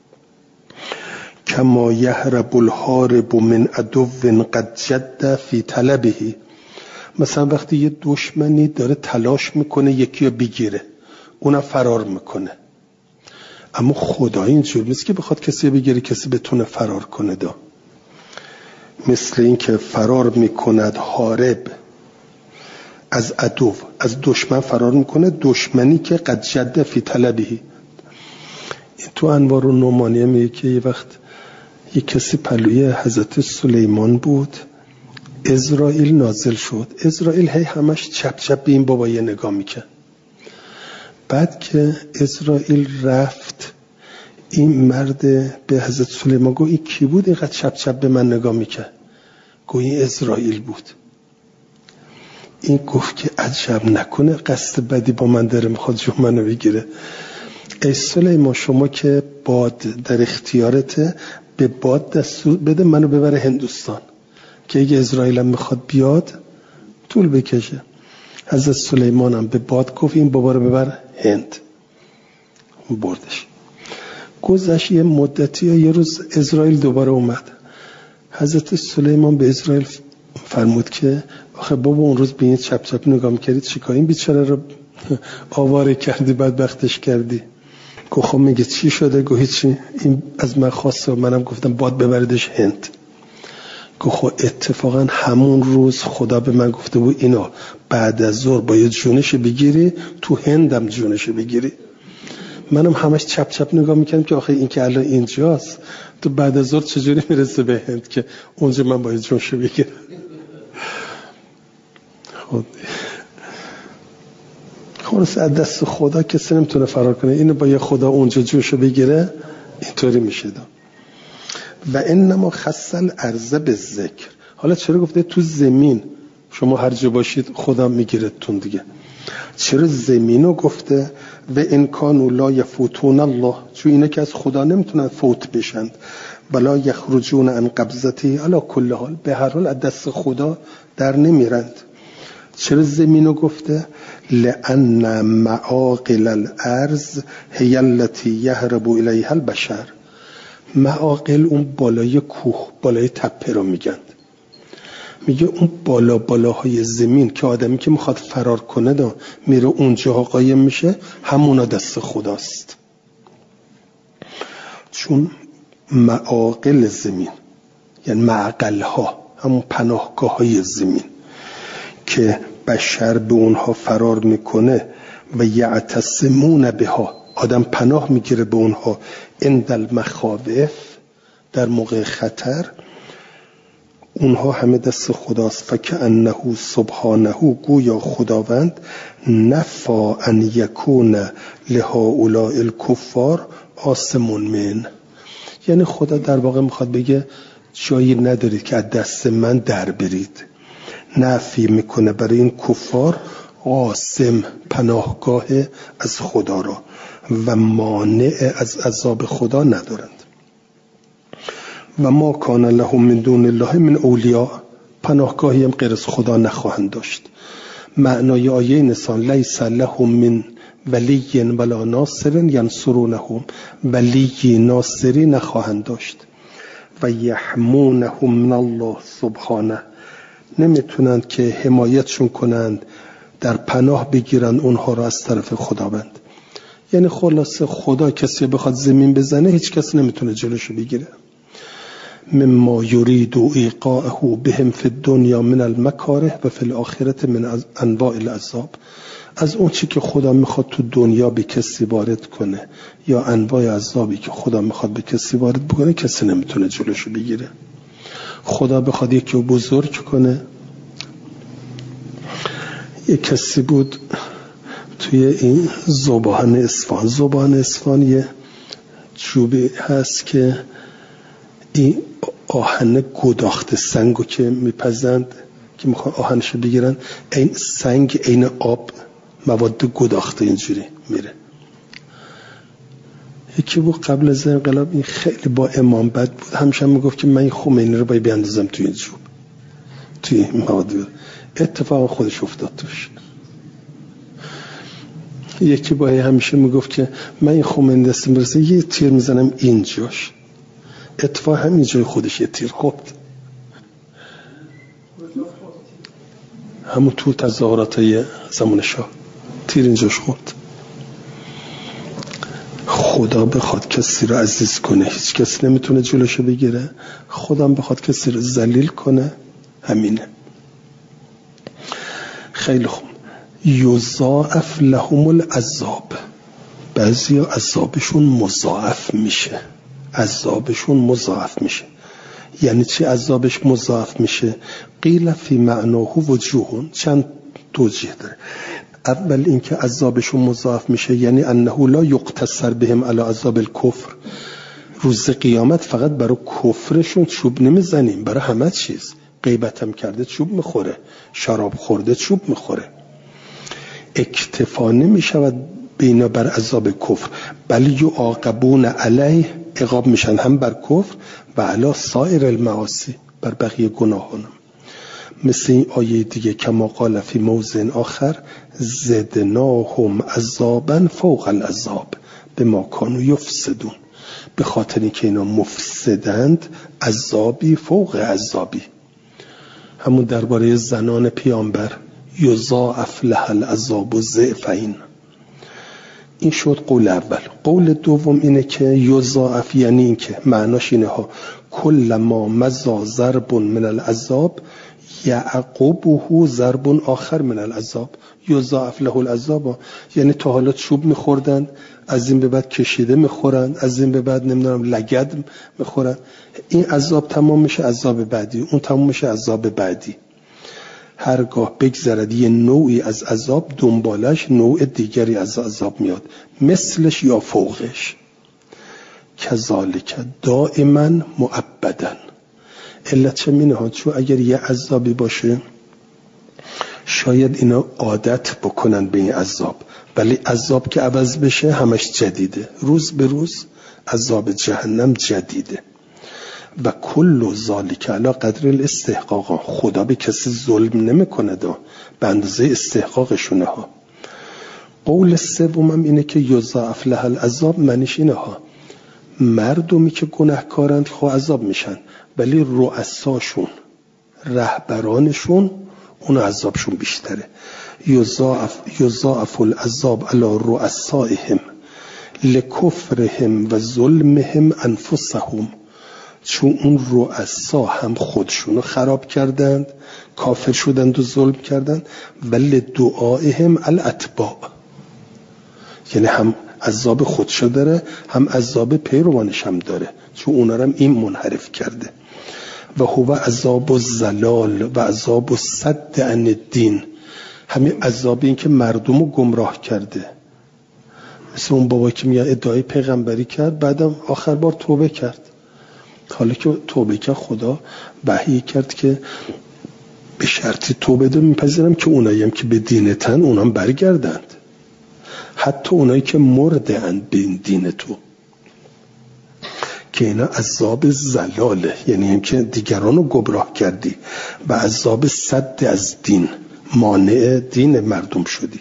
کما یهرب الحارب من عدو قد جد فی طلبه، مثلا وقتی یه دشمنی داره تلاش میکنه یکی رو بگیره اونم فرار میکنه، اما خدا اینجور نیست که بخواد کسی بگیره کسی بتونه فرار کنه. دا مثل این که فرار میکند حارب از عدو، از دشمن فرار میکنه، دشمنی که قد جد فی طلبه. این تو انوار النعمانیه میگه که یه وقت یک کسی پلوی حضرت سلیمان بود، اسرائیل نازل شد، اسرائیل هی همش چپ چپ به این بابایه نگاه میکرد. بعد که اسرائیل رفت این مرد به حضرت سلیمان گفت این کی بود اینقدر چپ چپ به من نگاه میکرد؟ گفت این اسرائیل بود. این گفت که عجب نکنه قصد بدی با من داره میخواد جو منو بگیره. ای سلیمان شما که باد در اختیارته، به باد دستور بده منو ببره هندوستان که اگه اسرائیل هم میخواد بیاد طول بکشه. حضرت سلیمان هم به باد گفت این بابا رو ببر هند، بردش. گذشت یه مدتی یا یه روز اسرائیل دوباره اومد. حضرت سلیمان به اسرائیل فرمود که آخه بابا اون روز به این چپ چپ نگاه میکردی چیکار این بیچاره رو آواره کردی بدبختش کردی؟ گفت خب میگه چی شده؟ گفت هیچی، این از من خواسته و منم گفتم باد ببردش هند. گفت خب اتفاقا همون روز خدا به من گفته بود اینا بعد از ظهر باید جونش بگیری تو هندم جونش بگیری. منم همش چپ چپ نگاه میکردم که آخه این که الان اینجاست تو بعد از ظهر چجوری میرسه به هند که اونجا من باید جونش بگیرم. خب خلاص از دست خدا کسی نمیتونه فرار کنه، اینو با یه خدا اونجا جوشو بگیره اینطوری میشه. دا و انما خصل ارض به ذکر. حالا چرا گفته تو زمین شما هر جا باشید خدا میگیرتون دیگه؟ چرا زمینو گفته؟ و ان کانوا لا یفوتون الله، چون اینا که از خدا نمیتونن فوت بشن، بلا یخرجون عن قبضته علی کل حال، به هر حال از دست خدا در نمیرند. چرا زمینو گفته؟ لأن معاقل الارض هی التي یهرب الیها البشر. معاقل اون بالای کوه، بالای تپه رو میگن. میگه اون بالا بالاهای زمین که آدمی که میخواد فرار کنه دا میره اونجا قایم میشه، همونا دست خداست. چون معاقل زمین یعنی معقل ها، همون پناهگاه های زمین که بشر به اونها فرار میکنه و یعتصمون بها، آدم پناه میگیره به اونها، عند المخاوف، در موقع خطر، اونها همه دست خداست. فکأنه سبحانه، گویا خداوند نفا ان یکون لهؤلاء الکفار آسمون من، یعنی خدا در واقع میخواد بگه جایی ندارید که از دست من در برید. نفی میکنه برای این کفار عاصم، پناهگاه از خدا را و مانع از عذاب خدا ندارند. و ما کان لهم من دون الله من اولیاء، پناهگاهی هم غیر از خدا نخواهند داشت. معنای آیه نسان لیس لهم من ولی ولا ناصر ینصرونهم، ولی ناصری نخواهند داشت. و یحمونهم من الله سبحانه، نمیتونند که حمایتشون کنند، در پناه بگیرن اونها را از طرف خداوند. یعنی خلاصه خدا کسی بخواد زمین بزنه هیچ کس نمیتونه جلوشو بگیره. مما یرید ایقاعه بهم فی الدنیا من المکاره و فی الاخرة من انواع العذاب، از اون چی که خدا میخواد تو دنیا به کسی وارد کنه یا انواع عذابی که خدا میخواد به کسی وارد بکنه کسی نمیتونه جلوشو بگیره. خدا بخواد یکی رو بزرگ کنه، یک کسی بود توی این زبان اصفهان، زبان اصفهان یه چوبی هست که این آهن گداخته سنگو که میپزند که میخوان آهنشو بگیرن، این سنگ این آب مواد گداخته اینجوری میره. یکی بود قبل از انقلاب، این خیلی با امام بد بود، همیشه میگفت که من این خمینی رو باید بیاندازم توی این چوب، توی این مواد. اتفاقا خودش افتاد توش. یکی با همیشه میگفت که من این خمینی دستم برسه یه تیر میزنم اینجاش، اتفاق همین جای خودش یه تیر خورد، همون تو تظاهرات زمان شاه تیر اینجاش خورد. خدا بخواد کسی رو عزیز کنه هیچ کسی نمیتونه جلوشو بگیره، خدا بخواد کسی رو ذلیل کنه همینه. خیلی خوب. یضاعف لهم العذاب، بعضی عذابشون مضاعف میشه، عذابشون مضاعف میشه. یعنی چی عذابش مضاعف میشه؟ قیل فی معناه وجوهون، چند توجیه داره. اول اینکه عذابشون مضاعف میشه یعنی انه لا یقتصر بهم علی عذاب الکفر، روز قیامت فقط برای کفرشون چوب نمیزنیم، برای همه چیز. غیبت هم کرده چوب میخوره، شراب خورده چوب میخوره. اکتفا نمیشود بینا بر عذاب کفر، بل یعاقبون علیه، عقاب میشن هم بر کفر و علی سایر المعاصی، بر بقیه گناهان. مثل این آیه دیگه کما قال فی موضع آخر زدناهم عذابا فوق العذاب بما کانوا یفسدون، به خاطر اینکه اینا مفسدند عذابی فوق عذابی. همون درباره زنان پیامبر یضاعف لها العذاب ضعفین. این شد قول اول. قول دوم اینه که یضاعف یعنی این که معناش اینه ها کل ما مزا ضرب من العذاب یعقبه ضرب آخر من العذاب یضاعف له العذاب، یعنی تا حالا چوب میخوردن، از این به بعد کشیده میخورن، از این به بعد نمیدونم لگد میخورن، این عذاب تمام میشه عذاب بعدی، اون تمام میشه عذاب بعدی. هرگاه بگذرد یه نوعی از عذاب دنبالش نوع دیگری از عذاب میاد، مثلش یا فوقش. کذالک دائما مؤبدا. علت چه مینه ها؟ چون اگر یه عذابی باشه شاید اینا عادت بکنن به این عذاب، ولی عذاب که عوض بشه همش جدیده، روز به روز عذاب جهنم جدیده. و کل ذالک علی قدر الاستحقاق، خدا به کسی ظلم نمیکنه، دا به اندازه استحقاقشونه ها. قول سومم اینه که یضاعف لها العذاب، معنیش اینه ها مردمی که گناهکارند خب عذاب میشن، ولی رؤساشون رهبرانشون اون عذابشون بیشتره. یضاعف یضاعف العذاب علی رؤسائهم لکفرهم و ظلمهم انفسهم چون اون رؤسا هم خودشونو خراب کردند، کافر شدند و ظلم کردند، ولی دعائهم الاتباع، یعنی هم عذاب خودشو داره هم عذاب پیروانش هم داره، چون اونا رو هم این منحرف کرده. و هو عذاب الضلال و عذاب الصد عن الدین، همین عذاب این که مردمو گمراه کرده. مثل اون بابا که میاد ادعای پیغمبری کرد، بعدم آخر بار توبه کرد. حالا که توبه کرد خدا وحی کرد که به شرطی توبه دو میپذیرم که اونایی هم که به دینتن اونام برگردند، حتی اونایی که مرده‌اند به این دین تو، که اینا عذاب زلاله، یعنی این که دیگران رو گمراه کردی، و عذاب صد از دین، مانع دین مردم شدی.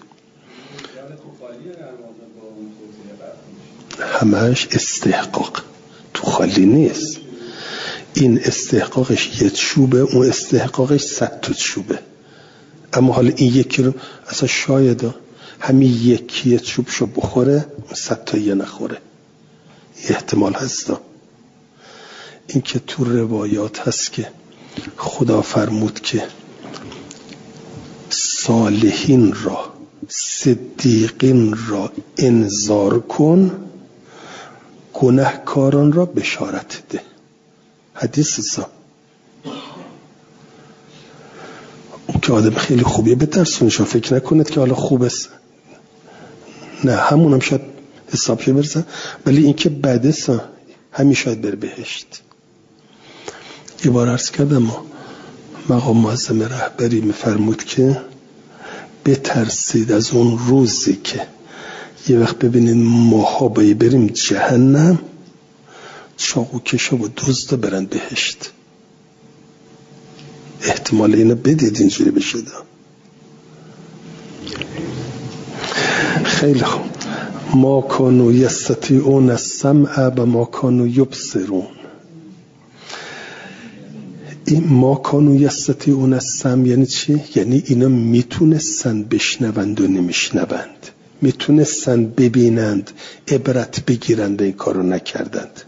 همش استحقاق تو خالی نیست. این استحقاقش یک چوبه، اون استحقاقش صد تا چوبه. اما حالا این یکی رو اصلا شاید همین یکی چوب شو بخوره، صد تا یه نخوره، احتمال هستا. این که تو روایات هست که خدا فرمود که صالحین را، صدیقین را انذار کن، گناهکاران را بشارت ده. حدیث سا اون که آدم خیلی خوبیه بترسونشون، فکر نکنید که حالا خوب است، نه همون هم شاید حساب شه برسن، ولی این که بده سا همین شاید بر بهشت. یه بار عرض کردم ما مقام معظم رهبری میفرمود که بترسید از اون روزی که یه وقت ببینید ماها باید بریم جهنم، چاقو کشا و دزد برن بهشت. احتمال اینو بدید اینجوری بشه. خیلی خوب. ما کانوا یستطیعون السمع و ما کانوا یبصرون. این ما کانوا یستطیعون السمع یعنی چی؟ یعنی اینا میتونستن بشنوند و نمیشنوند، میتونستن ببینند، عبرت بگیرند، به این کارو نکردند.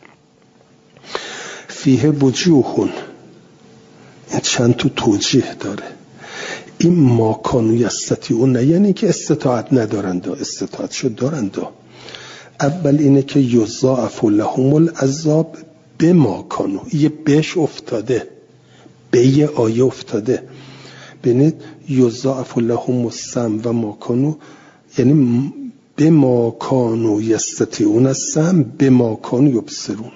فیه وجوهون، این چند تو توجیه داره. این ما کانوا یستطیعون نه یعنی که استطاعت ندارند، استطاعت شد دارند. اول اینه که یضاعف لهم العذاب بما کانوا، یه بهش افتاده، به یه آیه افتاده. ببینید یضاعف لهم السمع و ما کانوا، یعنی بما کانوا یستطیعون السمع بما کانوا یبصرون.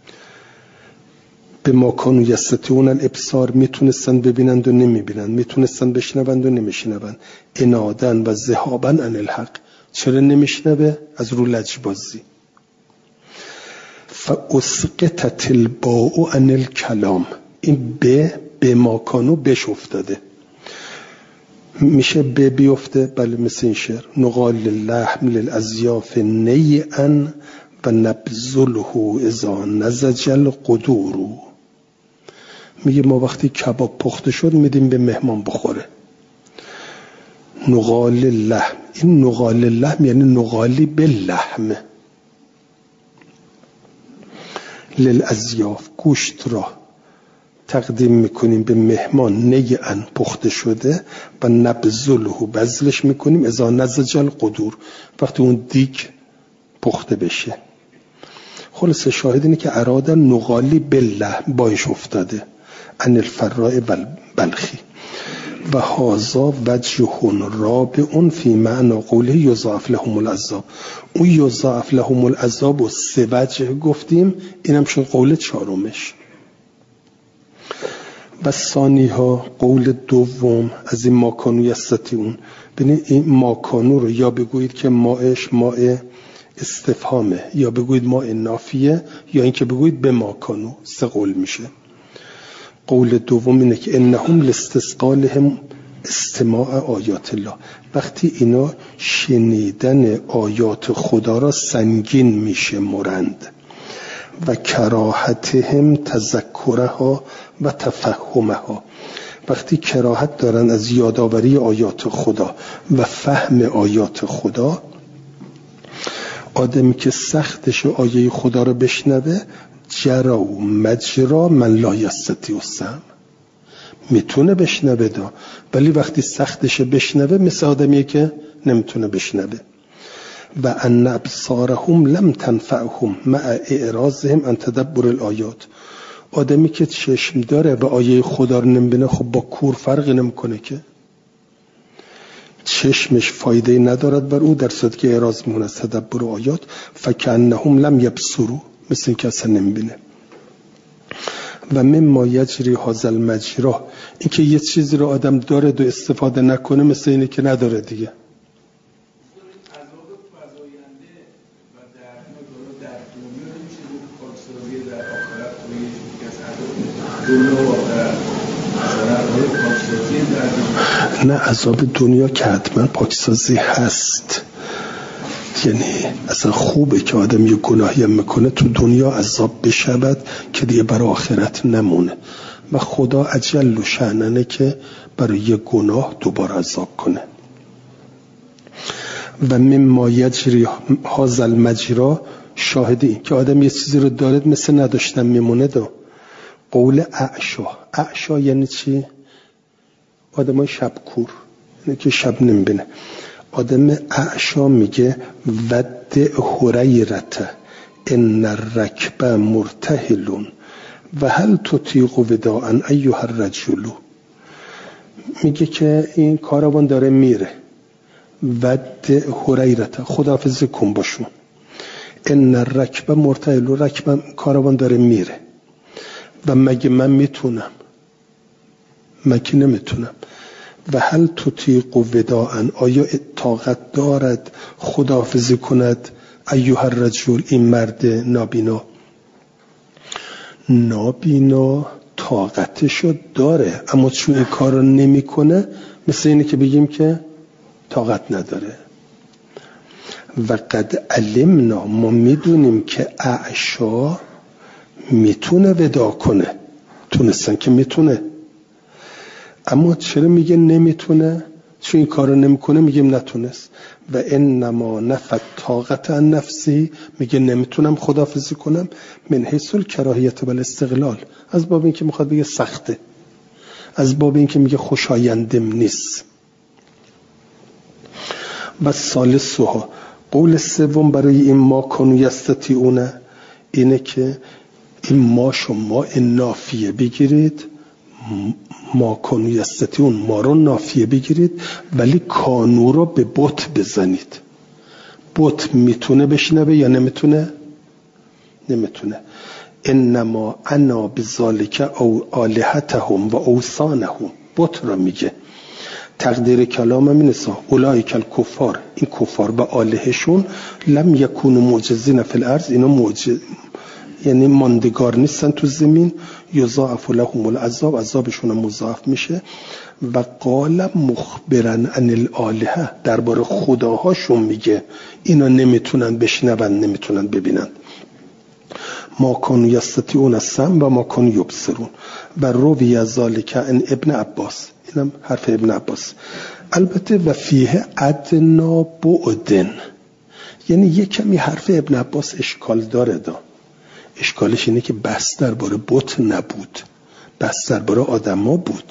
بما کانوا یستطیعون الابصار، میتونستن ببینند و نمیبینند، میتونستن بشنوند و نمیشنوند. انادن و ذهابا عن الحق، چرا نمیشنوه؟ از رو لجبازی. فاسقطت الباء عن الکلام، این به به ما کانوا بش افتاده. میشه به بیفته؟ بله، مثل این شعر نقال اللحم للاضیاف نیعا و نبذله اذا نزج القدور. میگه ما وقتی کباب پخته شد میدیم به مهمان بخوره. نقال اللحم، این نقال اللحم یعنی نقالی باللحم، للاضیاف، گوشت را تقدیم میکنیم به مهمان نیعا پخته شده، و نبذله، بذلش میکنیم اذا نزج القدور، وقتی اون دیگ پخته بشه. خلاصه شاهد اینه که اراده نقالی باللحم بایش افتاده، عن الفراء بلخی. و هذا وجه رابع فی معنی قوله یضاعف لهم العذاب. اون یضاعف لهم العذاب و سه وجه گفتیم، اینم شد قول چهارمش. و ثانی ها، قول دوم از این ما کانوا یستطیعون. ببینید این ما کانوا رو یا بگویید که ماش ماء استفهامه، یا بگویید ماء نافیه، یا اینکه بگویید به ما کانوا. سه قول میشه. قول دوم اینه که انهم لاستثقالهم استماع آیات الله، وقتی اینا شنیدن آیات خدا را سنگین میشه مرند. و کراهتهم تذکرها و تفهمها، وقتی کراهت دارن از یادآوری آیات خدا و فهم آیات خدا. آدمی که سختش آیه خدا رو بشنوه جرا و مجرا من لا یستطیع السمع. میتونه بشنوه دا، ولی وقتی سختشه بشنوه مثل آدمیه که نمیتونه بشنوه. و ان ابصارهم لم تنفعهم مع اعراضهم عن تدبر الآیات. آدمی که چشم داره و آیه خدا رو نمیبینه، خب با کور فرقی نمیکنه که. چشمش فایده ندارد بر او در صورتی که اعراض میکنه از تدبر آیات. فکأنهم لم یبصروا، مثل این که اصلا نمیبینه. و مما یجری هذا المجری، این که یه چیزی رو آدم داره و استفاده نکنه مثل اینه که نداره دیگه. نه عذاب دنیا که حتما پاکسازی هست، یعنی اصلا خوبه که آدم یه گناهی هم میکنه تو دنیا عذاب بشود که دیگه برای آخرت نمونه. و خدا اجل و شأنه که برای یه گناه دوباره عذاب کنه. و مما یجری هذا المجری، شاهدی که آدم یه چیزی رو داره مثل نداشتن میمونه. دو قول اعشا. اعشا یعنی چی؟ آدم های شب کور، یعنی که شب نمیبینه. آدم اعشا میگه ود هریرت ان الرکب مرتهلون و هل تطیق وداعا ایها الرجل. میگه که این کاروان داره میره. ود هریرت، خداحافظی کن باشون. ان الرکب مرتهلون، رکب کاروان داره میره. و مگه من میتونم؟ مگه نمیتونم؟ و هل تطیق وداعا، آیا طاقت دارد خداحافظی کند ایها الرجل، این مرد نابینا؟ نابینا طاقتشو داره، اما چون این کار رو نمی کنه مثل اینه که بگیم که طاقت نداره. و قد علمنا، ما میدونیم که اعشا میتونه ودا کنه، تونستن که میتونه. اما چرا میگه نمیتونه؟ چون این کارو نمیکنه میگیم نتونست. و انما نفت طاقت عن نفسی، میگه نمیتونم خداحافظی کنم. من حیث الکراهیت و الاستقلال، از باب این که میخواد بگه سخته، از باب این که میگه خوشایندم نیست. و ثالثها، قول سوم برای این ما کنو یستطیعون اینه که این ما شما این نافیه بگیرید، ما کنو یستطیعون ما رو نافیه بگیرید، ولی کانو رو به بت بزنید. بت میتونه بشنوه یا نمیتونه؟ نمیتونه. انما انا بذالک او آلهتهم و اوثانهم، بت را میگه. تقدیر کلام هم اینه اولئک الکفار، این کفار به آلهشون لم یکونوا معجزین فی الارض، اینا معجز یعنی ماندگار نیستن تو زمین. یضاعف لهم العذاب، عذابشون مضاعف میشه. و قال مخبرا عن الالهه، درباره خداهاشون میگه اینا نمیتونن بشنون، نمیتونن ببینن. ما کانوا یستطیعون السمع و ما کانوا یبصرون. و روی ذالک ان ابن عباس، اینم حرف ابن عباس. البته و فیه ادنا بعدن، یعنی یک کمی حرف ابن عباس اشکال داره. دا اشکالش اینه که بحث درباره بت نبود، بحث درباره آدما بود.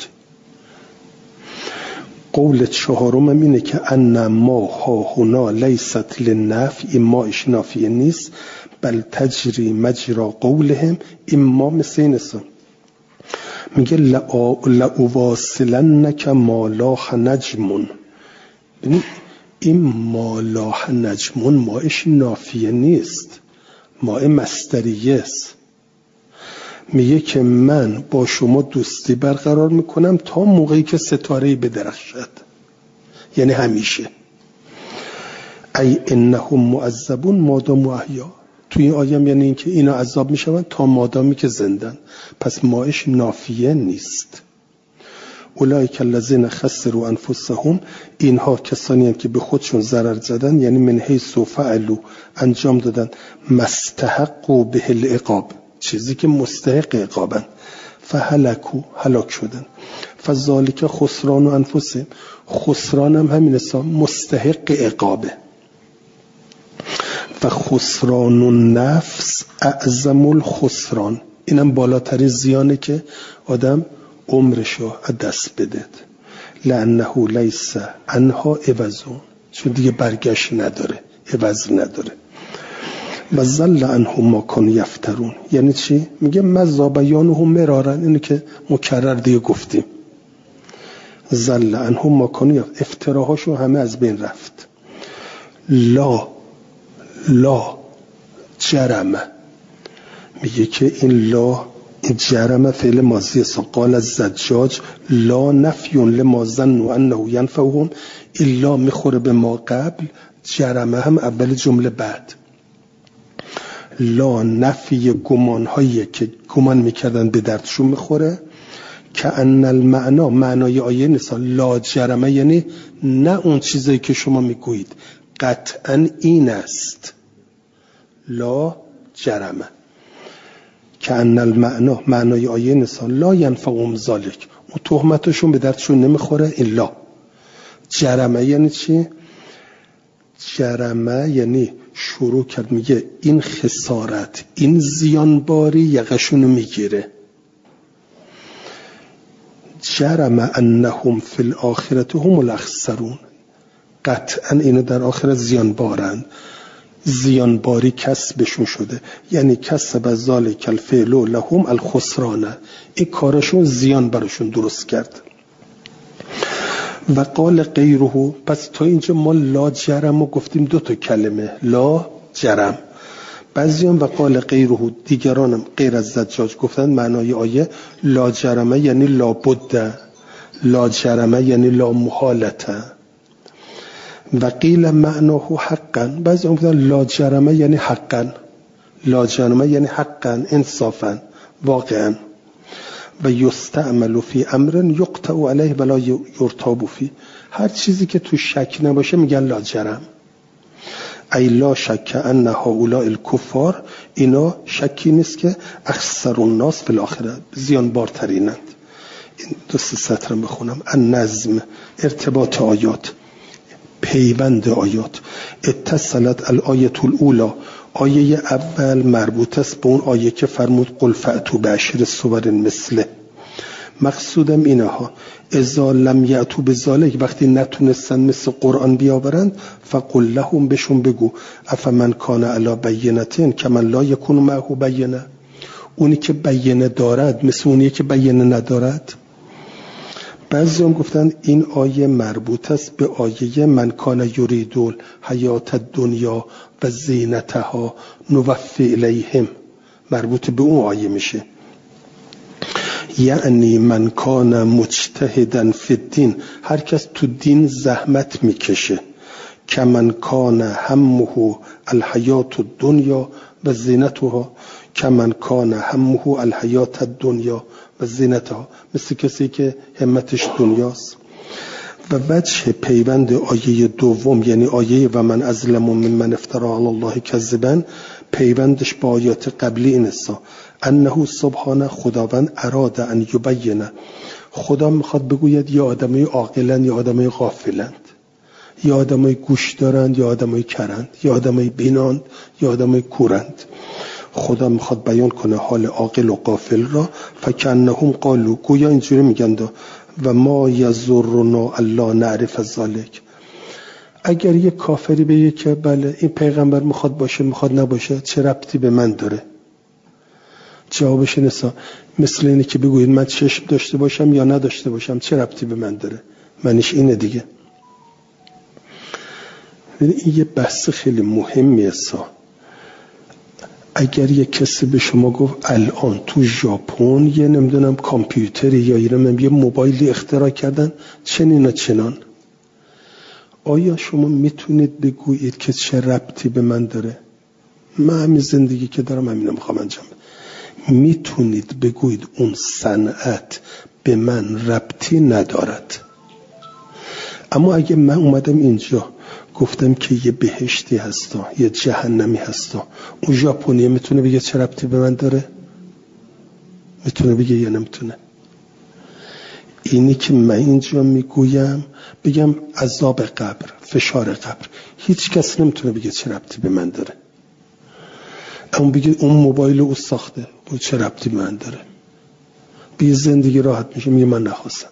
قول چهارم هم اینه که ان ما ها هنا لیست للنفی، این ما اش نافیه نیست، بل تجری مجرا قولهم، این ما مثل این است. میگه لأواصلنک ما لاح نجمون. ببین این ما لاح نجمون ماش نافیه نیست، ما مصدریه است. میگه که من با شما دوستی برقرار میکنم تا موقعی که ستاره‌ای بدرخشد، یعنی همیشه. ای انهم معذبون مادام احیا، توی این آیه یعنی اینکه اینا عذاب میشون تا مادامی که زندن. پس ماش نافیه نیست. اولئک الذین خسروا انفسهم، اینها کسانی هستند که به خودشون ضرر زدن، یعنی من حیث فعلوا، انجام دادن، مستحقوا به العقاب، چیزی که مستحق عقابن، فهلکوا، هلاک شدن. فذلک خسران انفسهم، خسران هم همین است، مستحق عقابه. و خسران النفس اعظم الخسران، اینم بالاترین زیانه که آدم عمرشو از دست بده. لانه لیس عنها عوضون، چون دیگه برگشت نداره، عوض نداره. و ضل عنهم ما کانوا یفترون، یعنی چی؟ میگه مذا بیانه مرارن، اینو که مکرر دیگه گفتیم. ضل عنهم ما کانوا، افتراهاشو همه از بین رفت. لا لا جرم، میگه که این لا، این جرم فعل ماضی است. قال الزجاج لا نفی لما ظنوا انه ينفعهم، الا میخوره به ما قبل، جرم هم اول جمله بعد. لا نفی گمان هایی که گمان میکردن به دردشون میخوره. که ان المعنا، معنای آیه نیست لا جرمه، یعنی نه اون چیزی که شما میگویید، قطعا این است. لا جرمه که ان المعنا، معنای آیه نیست لا ینفعهم ذلک، اون تهمتشون به دردشون نمیخوره. الا جرمه یعنی چی؟ جرمه یعنی شروع کرد میگه این خسارت، این زیانباری یقشونو میگیره. جرم انهم فی الاخرة هم الاخسرون، قطعا اینو در آخرت زیانبارند، زیانباری کسبشون شده. یعنی کسب ذالک الفعل لهم الخسران، این کارشون زیان براشون درست کرد. و قال غیره، پس تا اینجا ما لا جرم رو گفتیم، دو تا کلمه لا جرم. بعضیان و قال غیره، دیگرانم غیر از زجاج گفتن معنای آیه لا جرمه یعنی لا بد، لا جرمه یعنی لا محالته. و قیل معناه حقا، بعضیان گفتن لا جرمه یعنی حقا، لا جرمه یعنی حقا، انصافا، واقعا. و یستعمل فی امر یقطع علیه ولا یرتاب فی، هر چیزی که تو شک نباشه میگن لا جرم. ای لا شک ان هؤلاء الکفار، اینا شکی نیست که اخسر الناس فی الاخره، زیان بارترینند. این دو سه سطرم بخونم. النظم، ارتباط آیات، پیوند آیات. اتصلت الآیه الاولی، آیه اول مربوط است به اون آیه که فرمود قل فأتوا بعشر صور مثله. مقصودم اینها، اذا لم یأتوا بذلک، وقتی نتونستن مثل قرآن بیاورند، فقل لهم، بهشون بگو افمن کان علی بینة کمن لا یکون معه بینه، اونی که بینه دارد مثل اونی که بینه ندارد. بعضی هم گفتن این آیه مربوط است به آیه من کان یرید الحیات الدنیا و زینتها نوفی الیهم، مربوط به اون آیه میشه. یعنی من کان مجتهدا فی الدین، هر کس تو دین زحمت میکشه. که من کان همه الحیات الدنیا و زینتها، که من کان همه الحیات الدنیا و زینتها، مثل کسی که همتش دنیاست. و وجه پیوند آیه دوم، یعنی آیه و من ازلم ممن افتری علی الله کذبا، پیوندش با آیات قبلی این است انه سبحانه، خداوند اراد ان یبینه، خدا میخواد بگوید یا آدمای عاقلند یا آدمای غافلند، یا آدمای گوش دارند یا آدمای کرند، یا آدمای بینند یا آدمای کورند. خدا میخواد بیان کنه حال عاقل و غافل را. فکنهم قالوا، گویا اینجوری میگن و ما یضرنا الا نعرف ذلک، اگر یه کافری بگه که بله این پیغمبر میخواد باشه میخواد نباشه، چه ربطی به من داره؟ جوابش اینه مثل اینه که بگوید من چشم داشته باشم یا نداشته باشم، چه ربطی به من داره؟ منش اینه دیگه. این یه بحث خیلی مهمی است. اگر یه کسی به شما گفت الان تو ژاپن یه نمیدونم کامپیوتری یا یه موبایلی اختراع کردن چنین و چنان، آیا شما میتونید بگویید که چه ربطی به من داره؟ من همین زندگی که دارم همینو میخوام انجام بدم. میتونید بگویید اون صنعت به من ربطی ندارد. اما اگه من اومدم اینجا گفتم که یه بهشتی هستا یه جهنمی هستا، اون ژاپنی میتونه بگه چه ربطی به من داره؟ میتونه بگه یا نمیتونه؟ اینی که من اینجا میگویم بگم عذاب قبر، فشار قبر، هیچ کس نمیتونه بگه چه ربطی به من داره. اون بگه اون موبایل او ساخته، بود چه ربطی به من داره؟ بی زندگی راحت میشه، میگه من نخواستم.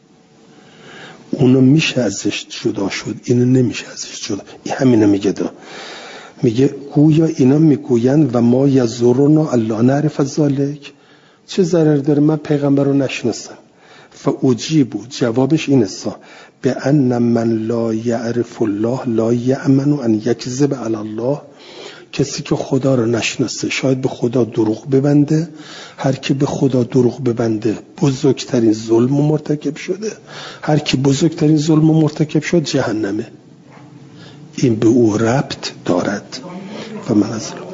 اونو میشه ازش جدا شد، اینو نمیشه ازش جدا. این همینه میگه دا میگه گویا اینا میگویند و ما یزورنا الله نعرف ذالک، چه ضرر داره من پیغمبر رو نشناسم. فاجیبو، جوابش این است به ان من لا یعرف الله لا یأمن ان یکذب علی الله، کسی که خدا رو نشناسه شاید به خدا دروغ ببنده. هر کی به خدا دروغ ببنده بزرگترین ظلم مرتکب شده. هر کی بزرگترین ظلم مرتکب شد جهنمه. این به او ربط دارد و من از